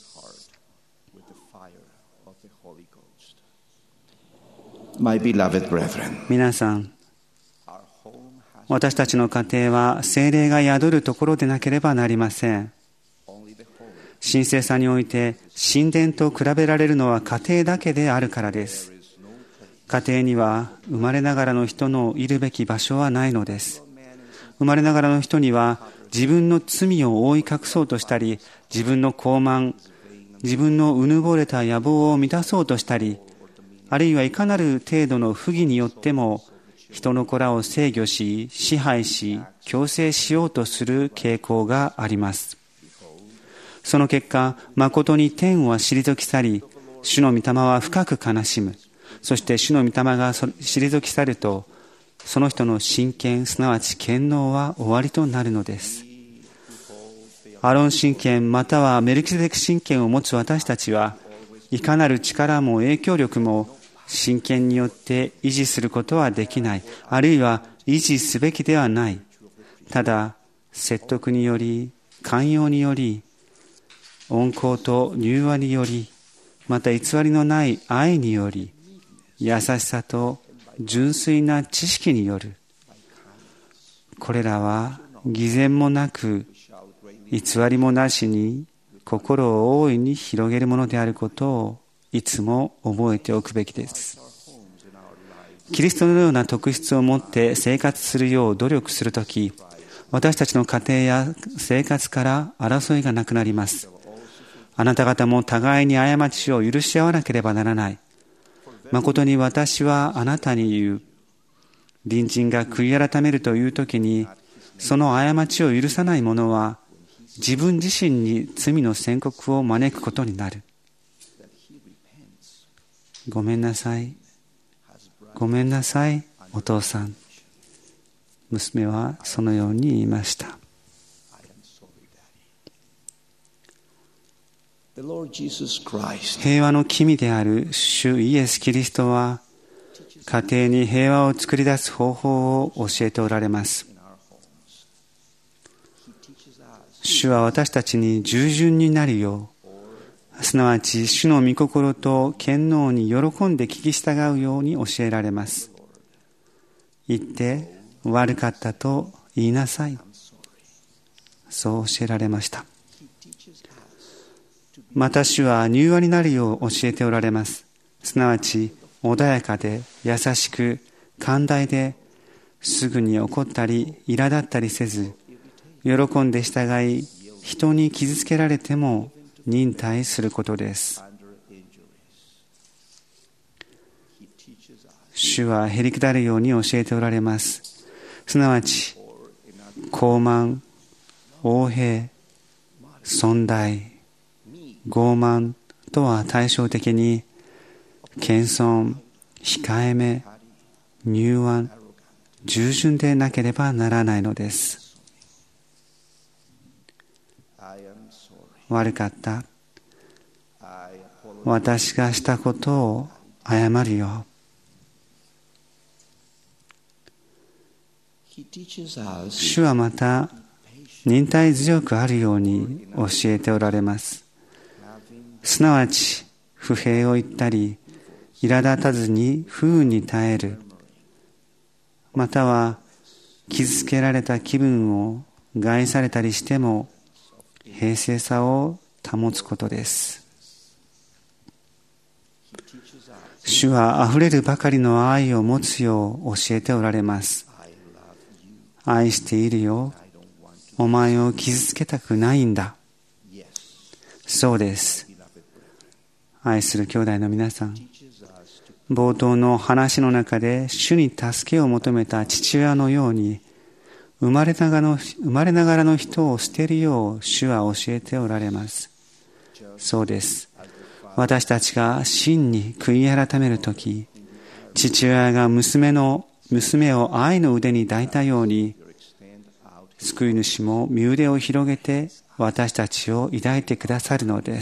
皆さん、私たちの家庭は聖霊が宿るところでなければなりません。神聖さにおいて神殿と比べられるのは家庭だけであるからです。家庭には生まれながらの人のいるべき場所はないのです。生まれながらの人には自分の罪を覆い隠そうとしたり、自分の傲慢、自分のうぬぼれた野望を満たそうとしたり、あるいはいかなる程度の不義によっても人の子らを制御し、支配し、強制しようとする傾向があります。その結果、誠に天は退き去り、主の御霊は深く悲しむ。そして主の御霊が退き去ると、その人の神権、すなわち権能は終わりとなるのです。アロン神権またはメルキゼデク神権を持つ私たちは、いかなる力も影響力も神権によって維持することはできない、あるいは維持すべきではない。ただ、説得により、寛容により、温厚と柔和により、また偽りのない愛により、優しさと純粋な知識による。これらは偽善もなく、偽りもなしに、心を大いに広げるものであることをいつも覚えておくべきです。キリストのような特質を持って生活するよう努力するとき、私たちの家庭や生活から争いがなくなります。あなた方も互いに過ちを許し合わなければならない。誠に私はあなたに言う。隣人が悔い改めるというときに、その過ちを許さない者は、自分自身に罪の宣告を招くことになる。ごめんなさい。ごめんなさい、お父さん。娘はそのように言いました。平和の君である主イエス・キリストは、家庭に平和を作り出す方法を教えておられます。主は私たちに従順になるよう、すなわち主の御心と権能に喜んで聞き従うように教えられます。言って悪かったと言いなさい。そう教えられました。また主は柔和になるよう教えておられます。すなわち穏やかで優しく寛大で、すぐに怒ったり苛立ったりせず、喜んで従い、人に傷つけられても忍耐することです。主はへりくだるように教えておられます。すなわち傲慢、横柄、尊大、傲慢とは対照的に、謙遜、控えめ、柔和、従順でなければならないのです。悪かった。私がしたことを謝るよ。主はまた忍耐強くあるように教えておられます。すなわち不平を言ったり、苛立たずに不運に耐える。 または傷つけられた気分を害されたりしても平静さを保つことです。主はあふれるばかりの愛を持つよう教えておられます。愛しているよ。お前を傷つけたくないんだ。そうです。愛する兄弟の皆さん、冒頭の話の中で主に助けを求めた父親のように生まれながらの人を捨てるよう主は教えておられます。そうです。私たちが真に悔い改めるとき、父親が娘を愛の腕に抱いたように、救い主も身腕を広げて私たちを抱いてくださるのです。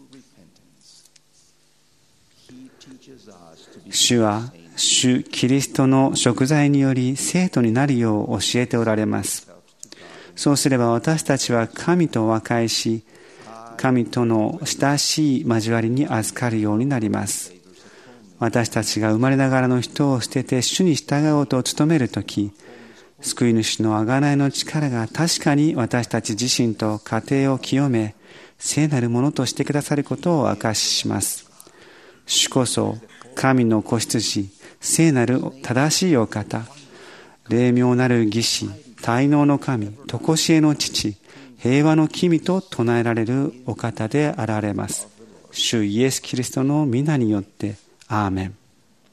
主は主キリストの贖罪により聖徒になるよう教えておられます。そうすれば私たちは神と和解し、神との親しい交わりに預かるようになります。私たちが生まれながらの人を捨てて主に従おうと努めるとき、救い主の贖いの力が確かに私たち自身と家庭を清め、聖なるものとしてくださることを証しします。主こそ神の子羊、聖なる正しいお方、霊妙なる義士、大能の神、常しえの父、平和の君と唱えられるお方であられます。主イエス・キリストの皆によって、アーメン。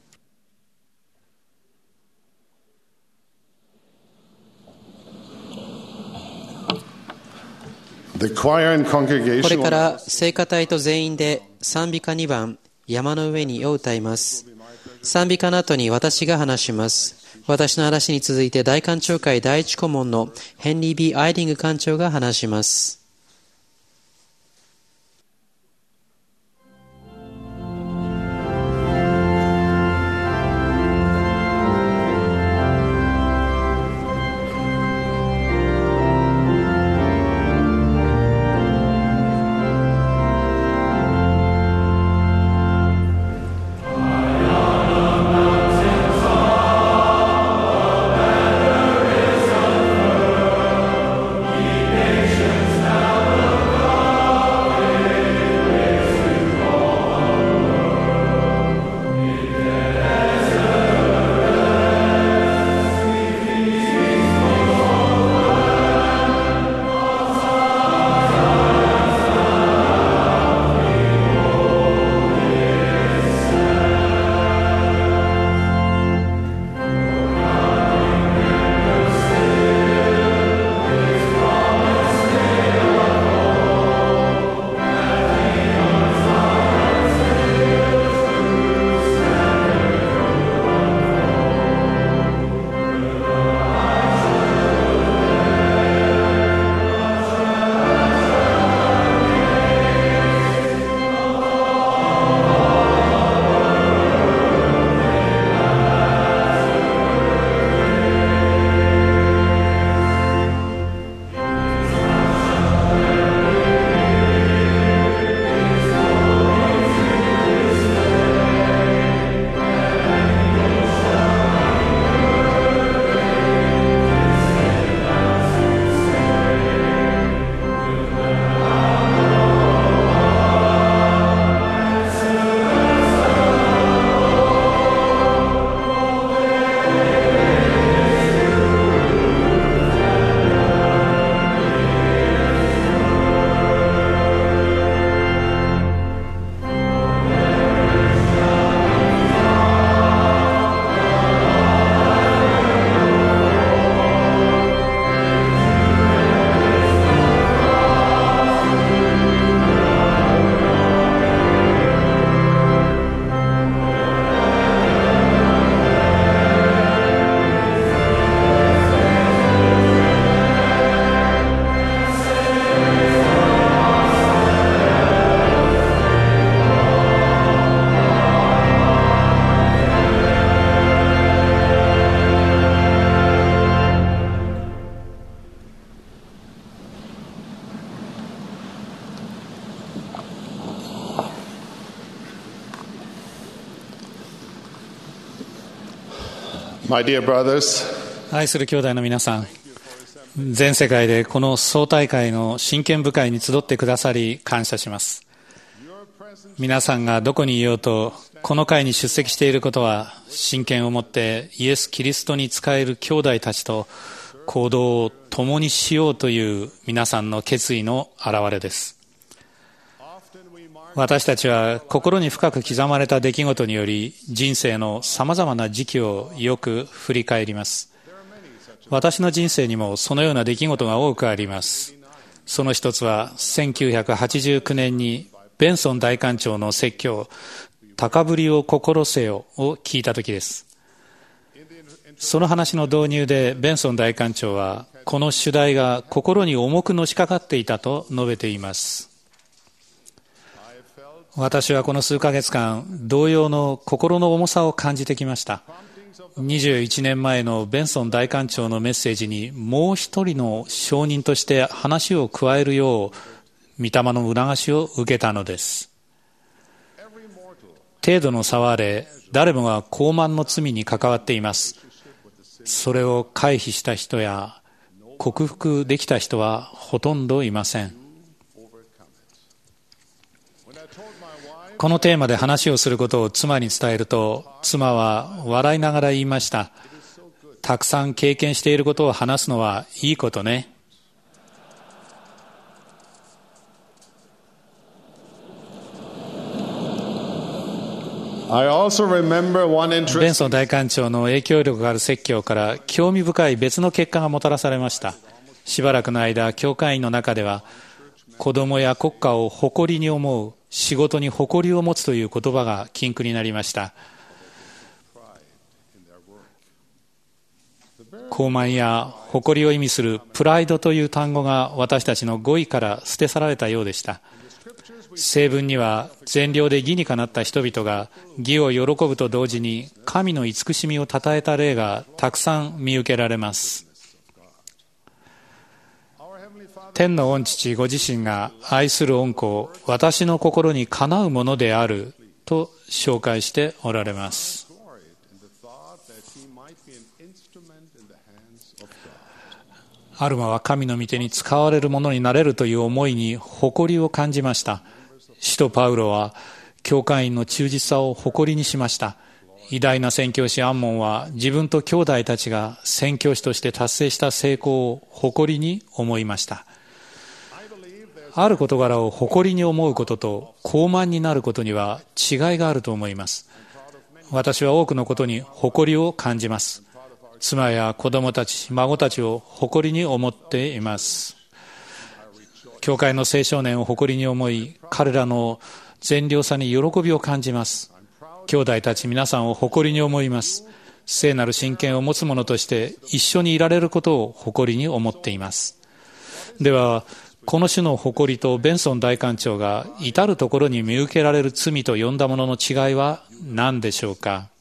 これから聖歌隊と全員で賛美歌2番、山の上にを歌います。賛美歌の後に私が話します。私の話に続いて大官庁会第一顧問のヘンリー・ B ・アイリング官長が話します。 Nations My dear brothers, 愛する兄弟の皆さん、全世界でこの総大会の真剣部会に集ってくださり感謝します。皆さんがどこにいようとこの会に出席していることは、真剣を持ってイエス・キリストに仕える兄弟たちと行動を共にしようという皆さんの決意の表れです。私たちは心に深く刻まれた出来事により人生のさまざまな時期をよく振り返ります。私の人生にもそのような出来事が多くあります。その一つは1989年にベンソン大官長の説教、高ぶりを心せよを聞いた時です。その話の導入でベンソン大官長はこの主題が心に重くのしかかっていたと述べています。私はこの数ヶ月間、同様の心の重さを感じてきました。21年前のベンソン大官長のメッセージにもう一人の証人として話を加えるよう、御霊の促しを受けたのです。程度の差はあれ、誰もが傲慢の罪に関わっています。それを回避した人や克服できた人はほとんどいません。このテーマで話をすることを妻に伝えると、妻は笑いながら言いました。たくさん経験していることを話すのはいいことね。ベンソン大官長の影響力がある説教から興味深い別の結果がもたらされました。しばらくの間、教会員の中では、子供や国家を誇りに思う、仕事に誇りを持つという言葉が禁句になりました。傲慢や誇りを意味するプライドという単語が私たちの語彙から捨て去られたようでした。聖文には善良で義にかなった人々が義を喜ぶと同時に神の慈しみを称えた例がたくさん見受けられます。天の御父ご自身が愛する御子を私の心にかなうものであると紹介しておられます。アルマは神の御手に使われるものになれるという思いに誇りを感じました。使徒パウロは教会員の忠実さを誇りにしました。偉大な宣教師アンモンは自分と兄弟たちが宣教師として達成した成功を誇りに思いました。ある事柄を誇りに思うことと傲慢になることには違いがあると思います。私は多くのことに誇りを感じます。妻や子供たち、孫たちを誇りに思っています。教会の青少年を誇りに思い、彼らの善良さに喜びを感じます。兄弟たち皆さんを誇りに思います。聖なる親権を持つ者として一緒にいられることを誇りに思っています。では、この種の誇りとベンソン大官長が至るところに見受けられる罪と呼んだものの違いは何でしょうか。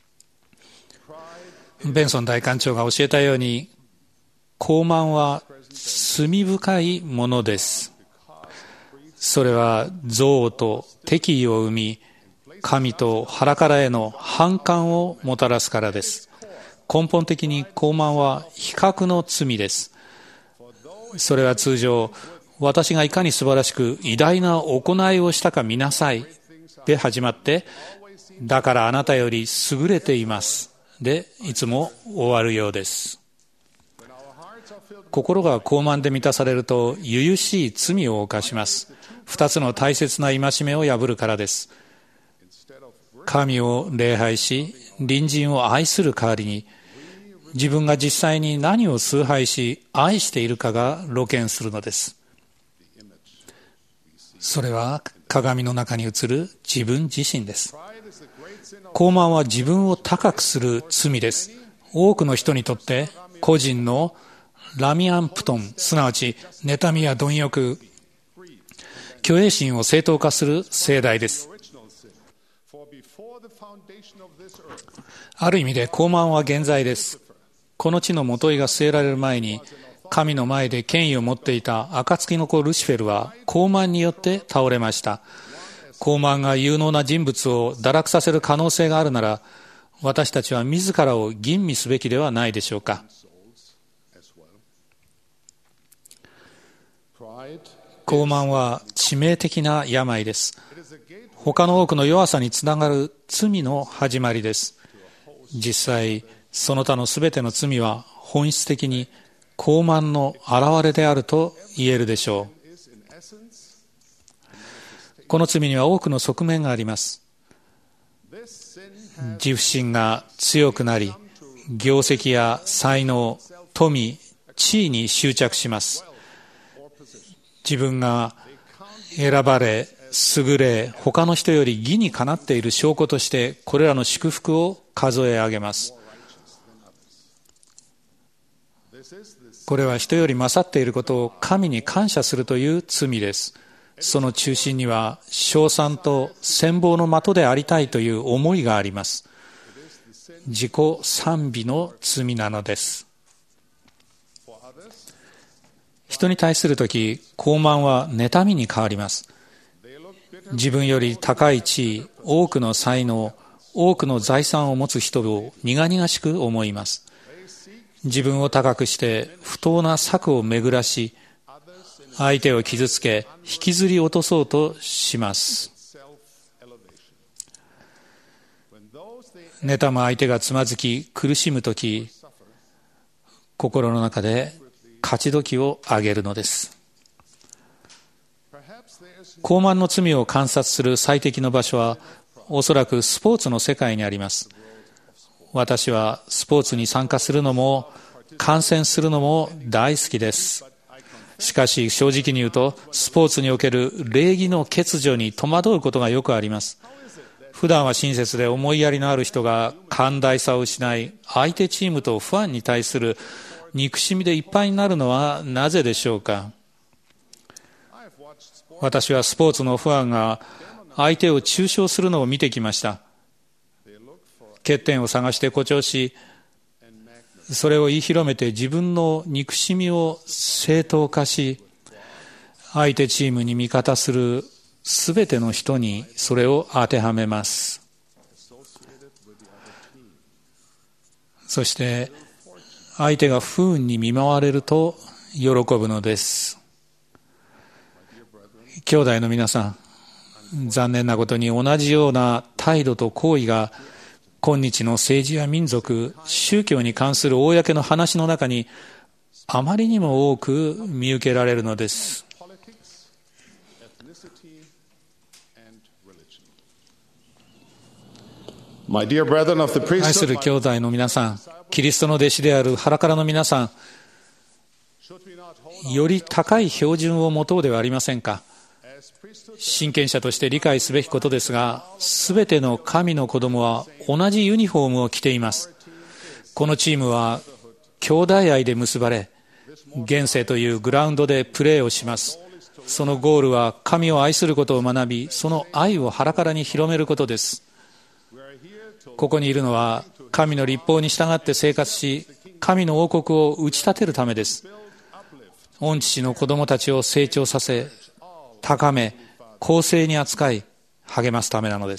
ベンソン大官長が教えたように、傲慢は罪深いものです。それは憎悪と敵意を生み、神と腹からへの反感をもたらすからです。根本的に傲慢は比較の罪です。それは通常、私がいかに素晴らしく偉大な行いをしたか見なさいで始まって、だからあなたより優れていますでいつも終わるようです。心が傲慢で満たされると、由々しい罪を犯します。二つの大切な戒めを破るからです。神を礼拝し、隣人を愛する代わりに、自分が実際に何を崇拝し、愛しているかが露見するのです。それは鏡の中に映る自分自身です。傲慢は自分を高くする罪です。多くの人にとって個人のラミアンプトン、すなわち妬みや貪欲、虚栄心を正当化する盛大です。ある意味で傲慢は現在です。この地の元井が据えられる前に、神の前で権威を持っていた暁の子ルシフェルは傲慢によって倒れました。傲慢が有能な人物を堕落させる可能性があるなら、 私たちは自らを吟味すべきではないでしょうか。傲慢は致命的な病です。他の多くの弱さにつながる罪の始まりです。実際、その他のすべての罪は本質的に傲慢の表れであると言えるでしょう。この罪には多くの側面があります。自負心が強くなり、業績や才能、富、地位に執着します。自分が選ばれ、優れ、他の人より義にかなっている証拠として、これらの祝福を数え上げます。これは人より勝っていることを神に感謝するという罪です。その中心には、称賛と羨望の的でありたいという思いがあります。自己賛美の罪なのです。人に対するとき、傲慢は妬みに変わります。自分より高い地位、多くの才能、多くの財産を持つ人を苦々しく思います。自分を高くして不当な策を巡らし、相手を傷つけ、引きずり落とそうとします。妬む相手がつまずき、苦しむとき、心の中で勝ち時を上げるのです。傲慢の罪を観察する最適の場所は、おそらくスポーツの世界にあります。私はスポーツに参加するのも、観戦するのも大好きです。しかし正直に言うと、スポーツにおける礼儀の欠如に戸惑うことがよくあります。普段は親切で思いやりのある人が寛大さを失い、相手チームとファンに対する憎しみでいっぱいになるのはなぜでしょうか。私はスポーツのファンが相手を中傷するのを見てきました。欠点を探して誇張し、それを言い広めて自分の憎しみを正当化し、相手チームに味方するすべての人にそれを当てはめます。そして相手が不運に見舞われると喜ぶのです。兄弟の皆さん、残念なことに同じような態度と行為が今日の政治や民族、宗教に関する公の話の中にあまりにも多く見受けられるのです。愛する兄弟の皆さん、キリストの弟子である腹からの皆さん、より高い標準を持とうではありませんか。親権者として理解すべきことですが、すべての神の子供は同じユニフォームを着ています。このチームは兄弟愛で結ばれ、現世というグラウンドでプレーをします。そのゴールは神を愛することを学び、その愛を腹からに広めることです。ここにいるのは神の律法に従って生活し、神の王国を打ち立てるためです。御父の子供たちを成長させ、高め、公正に扱い、励ますためなのです。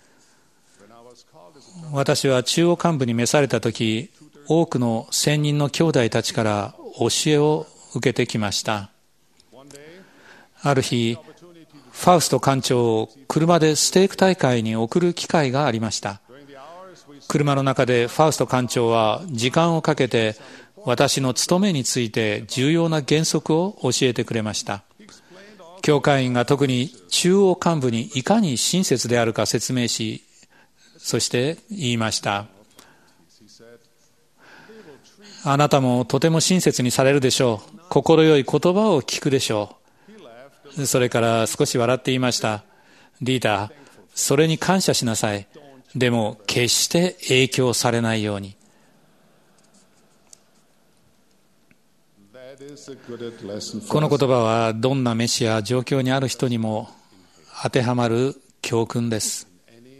私は中央幹部に召されたとき、多くの専任の兄弟たちから教えを受けてきました。ある日、ファウスト艦長を車でステーク大会に送る機会がありました。車の中でファウスト艦長は時間をかけて私の務めについて重要な原則を教えてくれました。教会員が特に中央幹部にいかに親切であるか説明し、そして言いました。あなたもとても親切にされるでしょう。心よい言葉を聞くでしょう。それから少し笑って言いました。ディーター、それに感謝しなさい。でも決して影響されないように。この言葉はどんな召しや状況にある人にも当てはまる教訓です。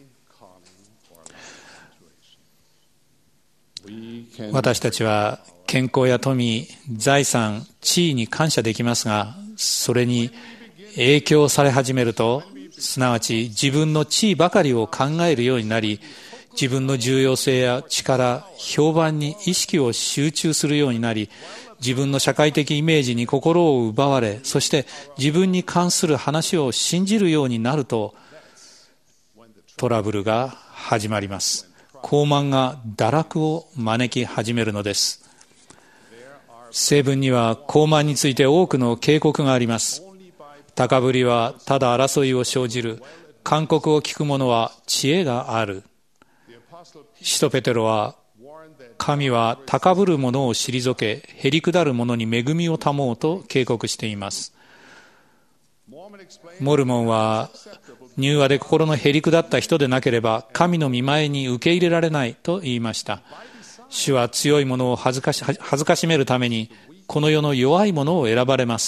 私たちは健康や富、財産、地位に感謝できますが、それに影響され始めると、すなわち自分の地位ばかりを考えるようになり、 自分の重要性や力、評判に意識を集中するようになり、自分の社会的イメージに心を奪われ、そして自分に関する話を信じるようになると、トラブルが始まります。傲慢が堕落を招き始めるのです。聖文には傲慢について多くの警告があります。高ぶりはただ争いを生じる。勧告を聞く者は知恵がある。使徒ペテロは、神は高ぶる者を退け、へりくだる者に恵みを保うと警告しています。モルモンは、柔和で心のへりくだった人でなければ、神の御前に受け入れられないと言いました。主は強い者を恥ずかしめるために、この世の弱い者を選ばれます。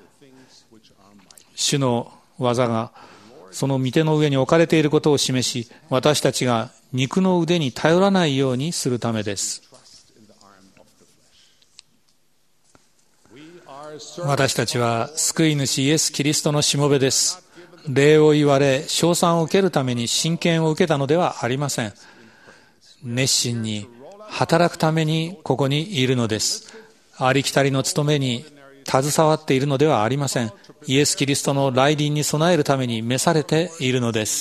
主の技が、その御手の上に置かれていることを示し、私たちが肉の腕に頼らないようにするためです。私たちは救い主イエス・キリストのしもべです。礼を言われ、称賛を受けるために真剣を受けたのではありません。熱心に働くためにここにいるのです。ありきたりの務めに携わっているのではありません。イエス・キリストの来臨に備えるために召されているのです。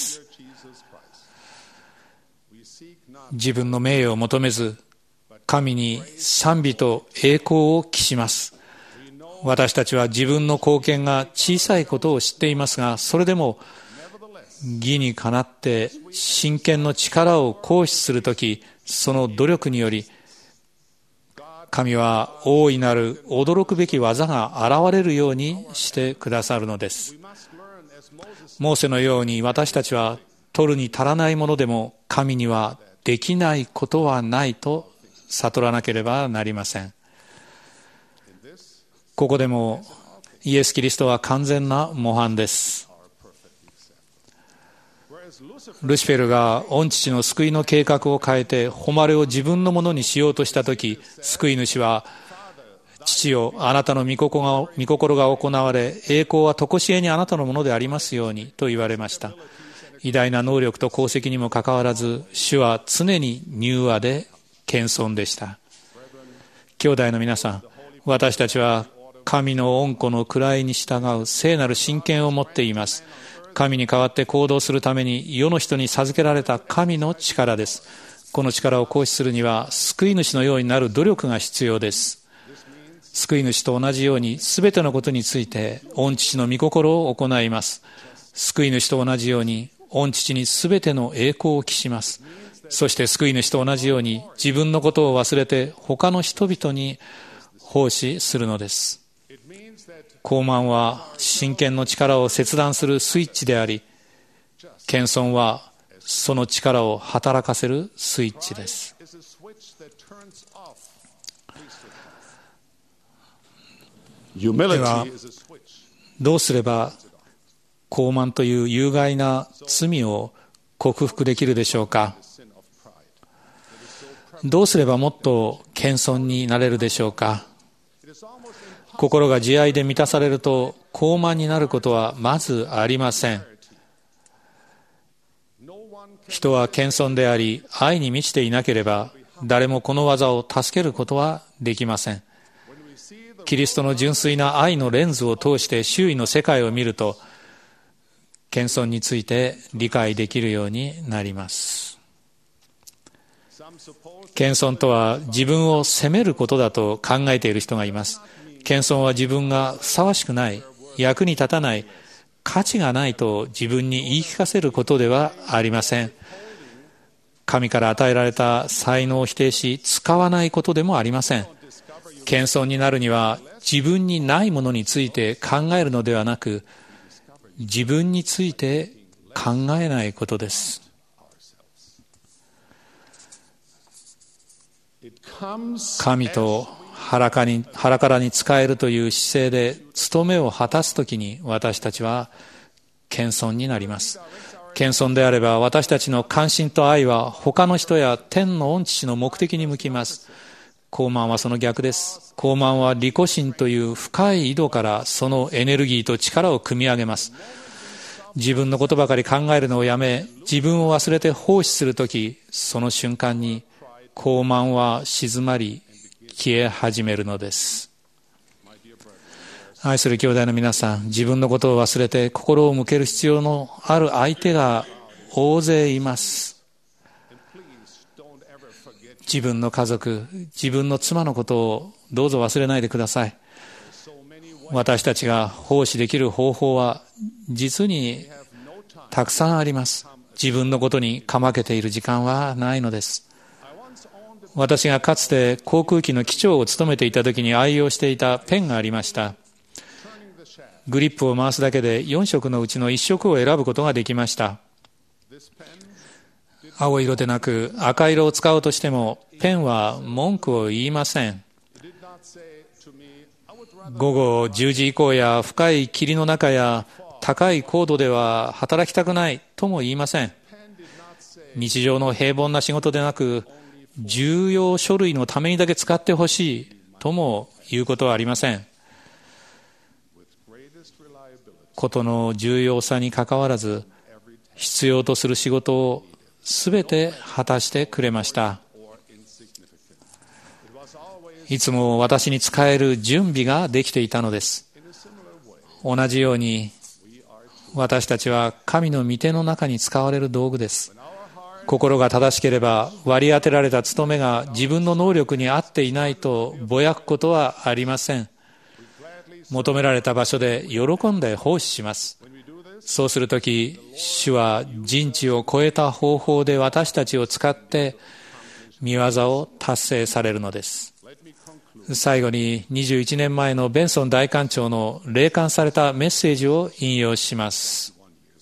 自分の名誉を求めず、神に賛美と栄光を期します。私たちは自分の貢献が小さいことを知っていますが、それでも義にかなって真剣の力を行使するとき、その努力により、神は大いなる驚くべき技が現れるようにしてくださるのです。モーセのように私たちは取るに足らないものでも神にはできないことはないと悟らなければなりません。ここでもイエス・キリストは完全な模範です。ルシフェルが御父の救いの計画を変えて誉れを自分のものにしようとしたとき、救い主は、父よ、あなたの御心が行われ、栄光は常しえにあなたのものでありますようにと言われました。偉大な能力と功績にもかかわらず、主は常に柔和で謙遜でした。兄弟の皆さん、私たちは神の恩子の位に従う聖なる真剣を持っています。神に代わって行動するために世の人に授けられた神の力です。この力を行使するには救い主のようになる努力が必要です。救い主と同じようにすべてのことについて御父の御心を行います。救い主と同じように御父にすべての栄光を期します。そして救い主と同じように自分のことを忘れて他の人々に奉仕するのです。傲慢は真剣の力を切断するスイッチであり、謙遜はその力を働かせるスイッチです。では、どうすれば傲慢という有害な罪を克服できるでしょうか。どうすればもっと謙遜になれるでしょうか。心が慈愛で満たされると傲慢になることはまずありません。人は謙遜であり愛に満ちていなければ誰もこの技を助けることはできません。キリストの純粋な愛のレンズを通して周囲の世界を見ると謙遜について理解できるようになります。謙遜とは自分を責めることだと考えている人がいます。謙遜は自分がふさわしくない、役に立たない、価値がないと自分に言い聞かせることではありません。神から与えられた才能を否定し、使わないことでもありません。謙遜になるには、自分にないものについて考えるのではなく、自分について考えないことです。神と腹からに仕えるという姿勢で務めを果たすときに私たちは謙遜になります。謙遜であれば私たちの関心と愛は他の人や天の御父の目的に向きます。傲慢はその逆です。傲慢は利己心という深い井戸からそのエネルギーと力を汲み上げます。 自分のことばかり考えるのをやめ、自分を忘れて奉仕するとき、その瞬間に傲慢は静まり消え始めるのです。愛する兄弟の皆さん、自分のことを忘れて心を向ける必要のある相手が大勢います。自分の家族、自分の妻のことをどうぞ忘れないでください。私たちが奉仕できる方法は実にたくさんあります。自分のことにかまけている時間はないのです。私がかつて航空機の機長を務めていた時に愛用していたペンがありました。グリップを回すだけで4色のうちの1色を選ぶことができました。青色でなく赤色を使おうとしてもペンは文句を言いません。午後10時以降や深い霧の中や高い高度では働きたくないとも言いません。日常の平凡な仕事でなく重要書類のためにだけ使ってほしいとも言うことはありません。ことの重要さにかかわらず必要とする仕事をすべて果たしてくれました。いつも私に使える準備ができていたのです。同じように私たちは神の御手の中に使われる道具です。心が正しければ割り当てられた務めが自分の能力に合っていないとぼやくことはありません。求められた場所で喜んで奉仕します。そうするとき、主は人知を超えた方法で私たちを使って御業を達成されるのです。最後に21年前のベンソン大官長の霊感されたメッセージを引用します。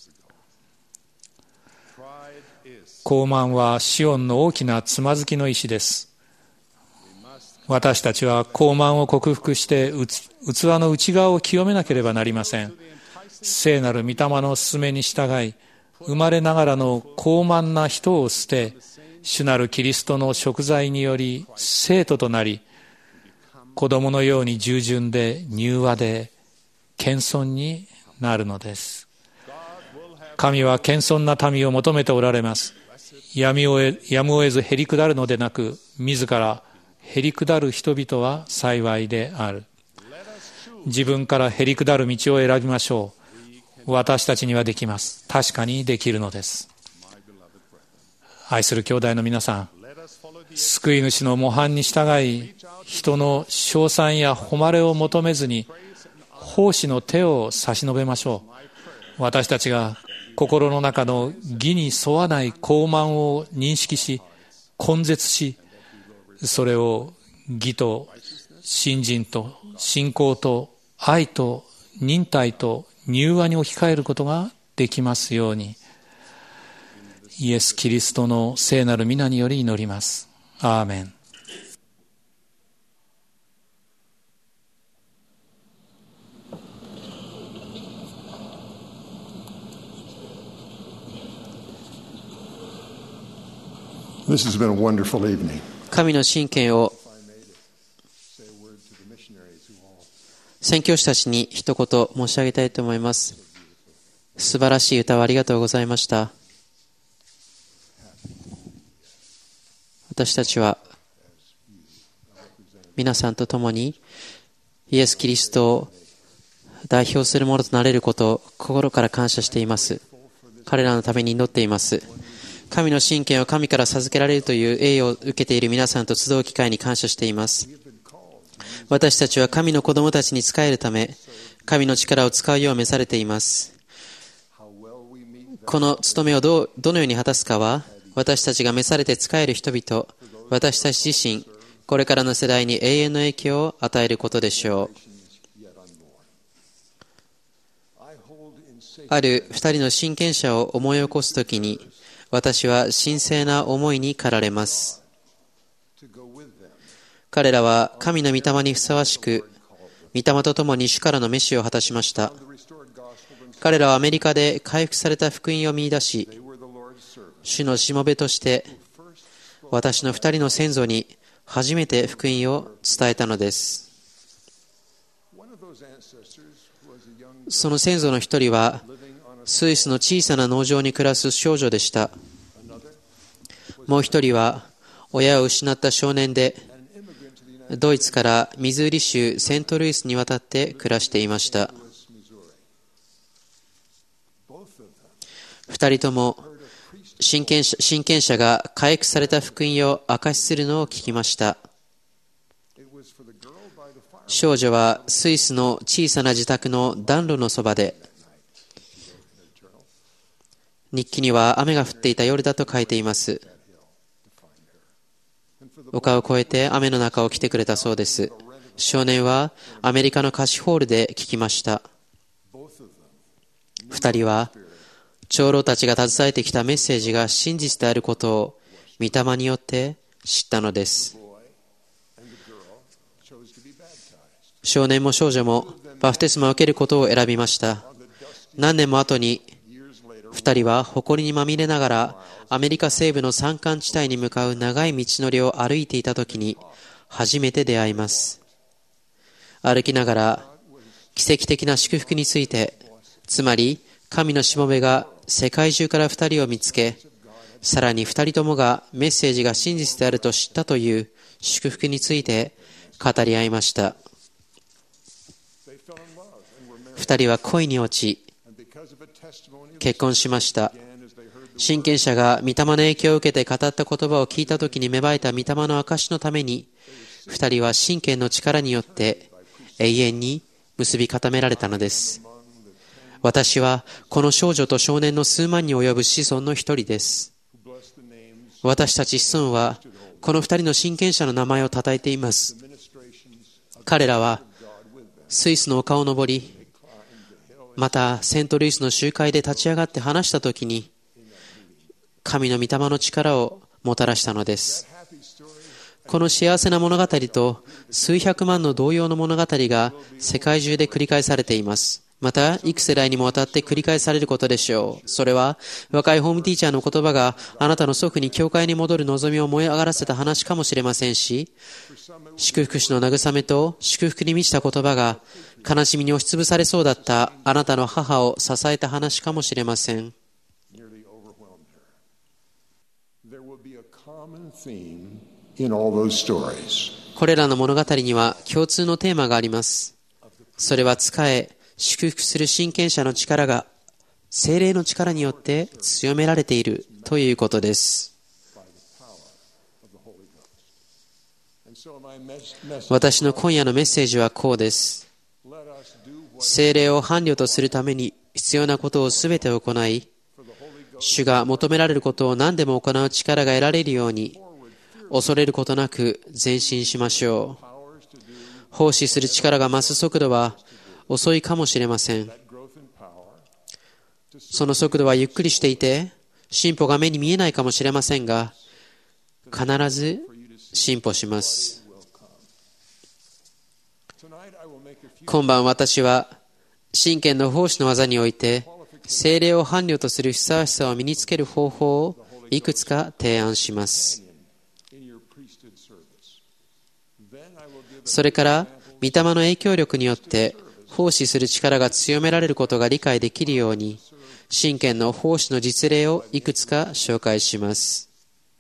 傲慢はシオンの大きなつまずきの石です。私たちは傲慢を克服して器の内側を清めなければなりません。聖なる御霊の勧めに従い、生まれながらの傲慢な人を捨て、主なるキリストの贖罪により生徒となり、子供のように従順で柔和で謙遜になるのです。神は謙遜な民を求めておられます。やむを得ずへり下るのでなく、自らへり下る人々は幸いである。自分からへり下る道を選びましょう。私たちにはできます。確かにできるのです。愛する兄弟の皆さん、救い主の模範に従い、人の称賛や誉れを求めずに奉仕の手を差し伸べましょう。私たちが心の中の義に沿わない傲慢を認識し、根絶し、それを義と信心と信仰と愛と忍耐と柔和に置き換えることができますように、イエス・キリストの聖なる皆により祈ります。アーメン。 This has been a wonderful evening. 神の神権を宣教師たちに一言申し上げたいと思います。素晴らしい歌をありがとうございました。私たちは皆さんと共にイエス・キリストを代表するものとなれることを心から感謝しています。彼らのために祈っています。神の神権を神から授けられるという栄誉を受けている皆さんと集う機会に感謝しています。私たちは神の子供たちに仕えるため、神の力を使うよう召されています。この務めをどのように果たすかは、私たちが召されて仕える人々、私たち自身、これからの世代に永遠の影響を与えることでしょう。ある二人の親権者を思い起こすときに、私は神聖な思いに駆られます。彼らは神の御霊にふさわしく、御霊と共に主からの召しを果たしました。彼らはアメリカで回復された福音を見出し、主のしもべとして私の二人の先祖に初めて福音を伝えたのです。その先祖の一人はスイスの小さな農場に暮らす少女でした。もう一人は親を失った少年で、ドイツからミズーリ州セントルイスに渡って暮らしていました。二人とも親権者が回復された福音を証しするのを聞きました。少女はスイスの小さな自宅の暖炉のそばで、日記には雨が降っていた夜だと書いています。丘を越えて雨の中を来てくれたそうです。少年はアメリカの歌詞ホールで聞きました。二人は長老たちが携えてきたメッセージが真実であることを御霊によって知ったのです。少年も少女もバプテスマを受けることを選びました。何年も後に二人は埃にまみれながらアメリカ西部の山間地帯に向かう長い道のりを歩いていたときに初めて出会います。歩きながら奇跡的な祝福について、つまり神のしもべが世界中から二人を見つけ、さらに二人ともがメッセージが真実であると知ったという祝福について語り合いました。二人は恋に落ち、結婚しました。親権者が御霊の影響を受けて語った言葉を聞いたときに芽生えた御霊の証のために、二人は親権の力によって永遠に結び固められたのです。私はこの少女と少年の数万に及ぶ子孫の一人です。私たち子孫はこの二人の親権者の名前を称えています。彼らはスイスの丘を登り、またセントルイスの集会で立ち上がって話したときに、神の御霊の力をもたらしたのです。この幸せな物語と数百万の同様の物語が世界中で繰り返されています。また幾世代にもわたって繰り返されることでしょう。それは若いホームティーチャーの言葉があなたの祖父に教会に戻る望みを燃え上がらせた話かもしれませんし、祝福主の慰めと祝福に満ちた言葉が悲しみに押しつぶされそうだったあなたの母を支えた話かもしれません。これらの物語には共通のテーマがあります。それは仕え、祝福する親権者の力が聖霊の力によって強められているということです。私の今夜のメッセージはこうです。聖霊を伴侶とするために必要なことをすべて行い、主が求められることを何でも行う力が得られるように、恐れることなく前進しましょう。奉仕する力が増す速度は遅いかもしれません。その速度はゆっくりしていて、進歩が目に見えないかもしれませんが、必ず進歩します。今晩私は親権の奉仕の技において聖霊を伴侶とするふさわしさを身につける方法をいくつか提案します。それから御霊の影響力によって奉仕する力が強められることが理解できるように、親権の奉仕の実例をいくつか紹介します。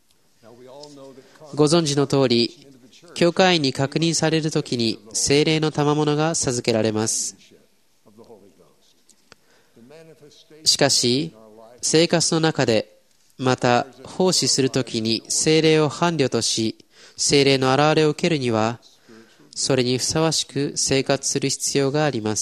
ご存知の通り、教会員に確認されるときに聖霊の賜物が授けられます。しかし、生活の中でまた奉仕するときに聖霊を伴侶とし、聖霊の現れを受けるには、それにふさわしく生活する必要があります。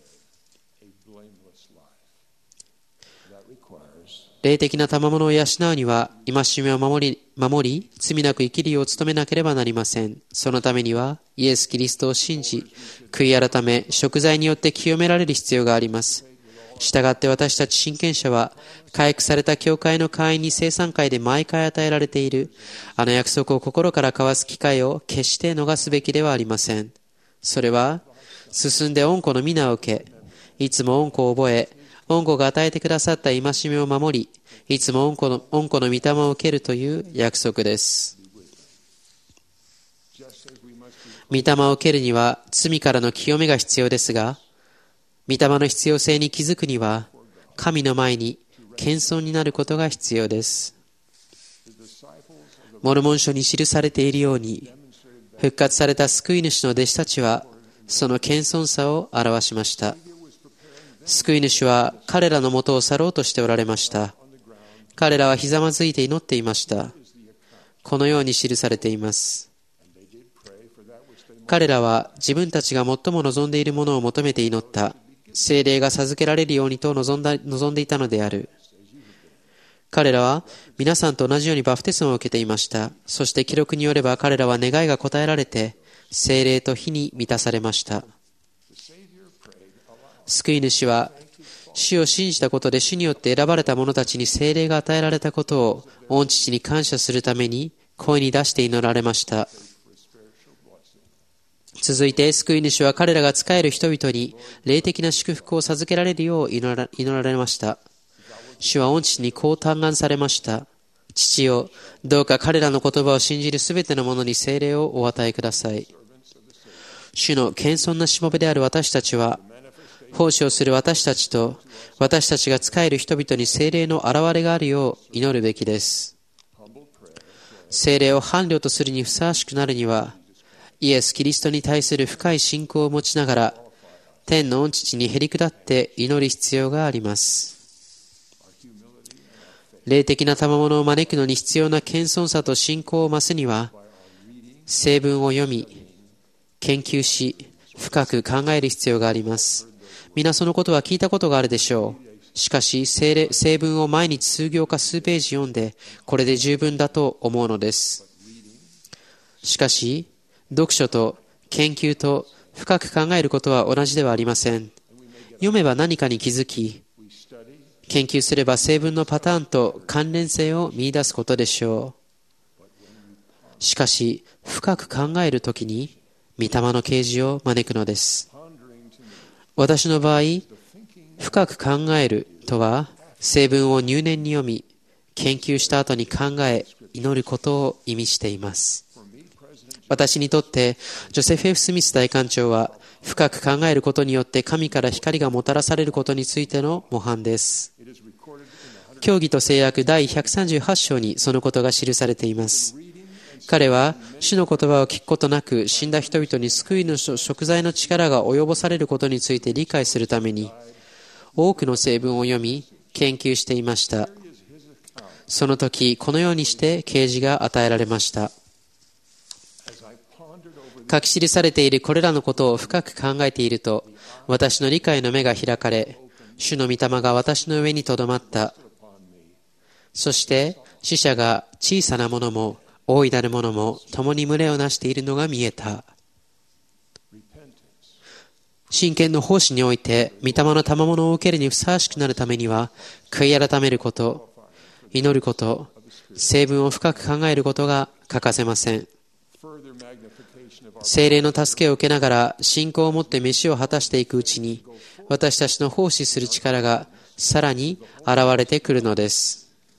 霊的な賜物を養うには、戒めを守り、罪なく生きるよう努めなければなりません。そのためには、イエス・キリストを信じ、悔い改め、贖罪によって清められる必要があります。したがって私たち親権者は、回復された教会の会員に聖餐会で毎回与えられている、あの約束を心から交わす機会を決して逃すべきではありません。それは、進んで恩子の皆を受け、いつも恩子を覚え、恩子が与えてくださった戒めを守り、いつも恩子の御霊を受けるという約束です。御霊を受けるには罪からの清めが必要ですが、御霊の必要性に気づくには、 神の前に謙遜になることが必要です。モルモン書に記されているように、復活された救い主の弟子たちはその謙遜さを表しました。救い主は彼らのもとを去ろうとしておられました。彼らはひざまずいて祈っていました。このように記されています。彼らは自分たちが最も望んでいるものを求めて祈った。聖霊が授けられるようにと望んでいたのである。彼らは皆さんと同じようにバプテスマを受けていました。そして記録によれば彼らは願いが答えられて、聖霊と火に満たされました。救い主は主を信じたことで主によって選ばれた者たちに聖霊が与えられたことを御父に感謝するために声に出して祈られました。続いて救い主は彼らが仕える人々に霊的な祝福を授けられるよう祈られました。主は御父にこう嘆願されました。父よ、どうか彼らの言葉を信じるすべての者に聖霊をお与えください。主の謙遜なしもべである私たちは、奉仕をする私たちと私たちが仕える人々に聖霊の現れがあるよう祈るべきです。聖霊を伴侶とするにふさわしくなるには、イエス・キリストに対する深い信仰を持ちながら、天の御父にへり下って祈る必要があります。霊的な賜物を招くのに必要な謙遜さと信仰を増すには、聖文を読み、研究し、深く考える必要があります。皆そのことは聞いたことがあるでしょう。しかし、聖文を毎日数行か数ページ読んで、これで十分だと思うのです。しかし、読書と研究と深く考えることは同じではありません。読めば何かに気づき、研究すれば聖文のパターンと関連性を見出すことでしょう。しかし、深く考えるときに、御霊の啓示を招くのです。私の場合、深く考えるとは、聖文を入念に読み、研究した後に考え、祈ることを意味しています。私にとって、ジョセフ・F・スミス大官長は、深く考えることによって神から光がもたらされることについての模範です。教義と聖約第138章にそのことが記されています。彼は主の言葉を聞くことなく死んだ人々に救いの贖罪の力が及ぼされることについて理解するために多くの聖文を読み研究していました。その時このようにして啓示が与えられました。書き記されているこれらのことを深く考えていると私の理解の目が開かれ主の御霊が私の上にとどまった。そして死者が小さなものも大いなるものも共に群れをなしているのが見えた。真剣の奉仕において御霊の賜物を受けるにふさわしくなるためには悔い改めること、祈ること、聖文を深く考えることが欠かせません。聖霊の助けを受けながら信仰を持って召を果たしていくうちに私たちの奉仕する力がさらに現れてくるのです。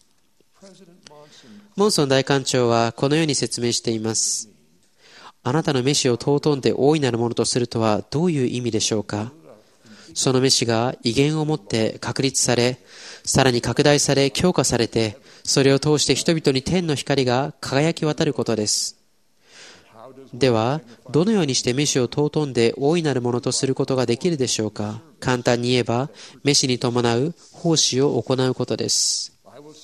モンソン大官長はこのように説明しています。あなたの召しを尊んで大いなるものとするとはどういう意味でしょうか。その召しが威厳をもって確立され、さらに拡大され強化されて、それを通して人々に天の光が輝き渡ることです。では、どのようにして召しを尊んで大いなるものとすることができるでしょうか。簡単に言えば、召しに伴う奉仕を行うことです。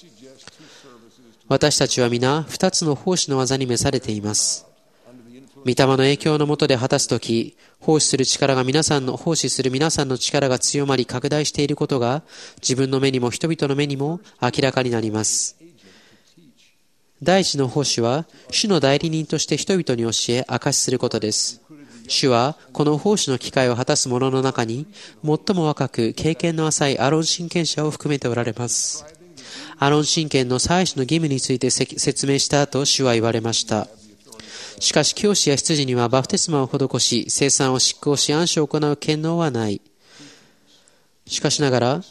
私たちは皆2つの奉仕の技に召されています。御霊の影響の下で果たすとき、奉仕する皆さんの力が強まり拡大していることが自分の目にも人々の目にも明らかになります。第一の奉仕は主の代理人として人々に教え証しすることです。主はこの奉仕の機会を果たす者の中に最も若く経験の浅いアロン親権者を含めておられます。アロン親権の祭司の義務について説明した後、主は言われました。しかし教師や執事にはバプテスマを施し、聖餐を執行し、暗唱を行う権能はない。しかしながら、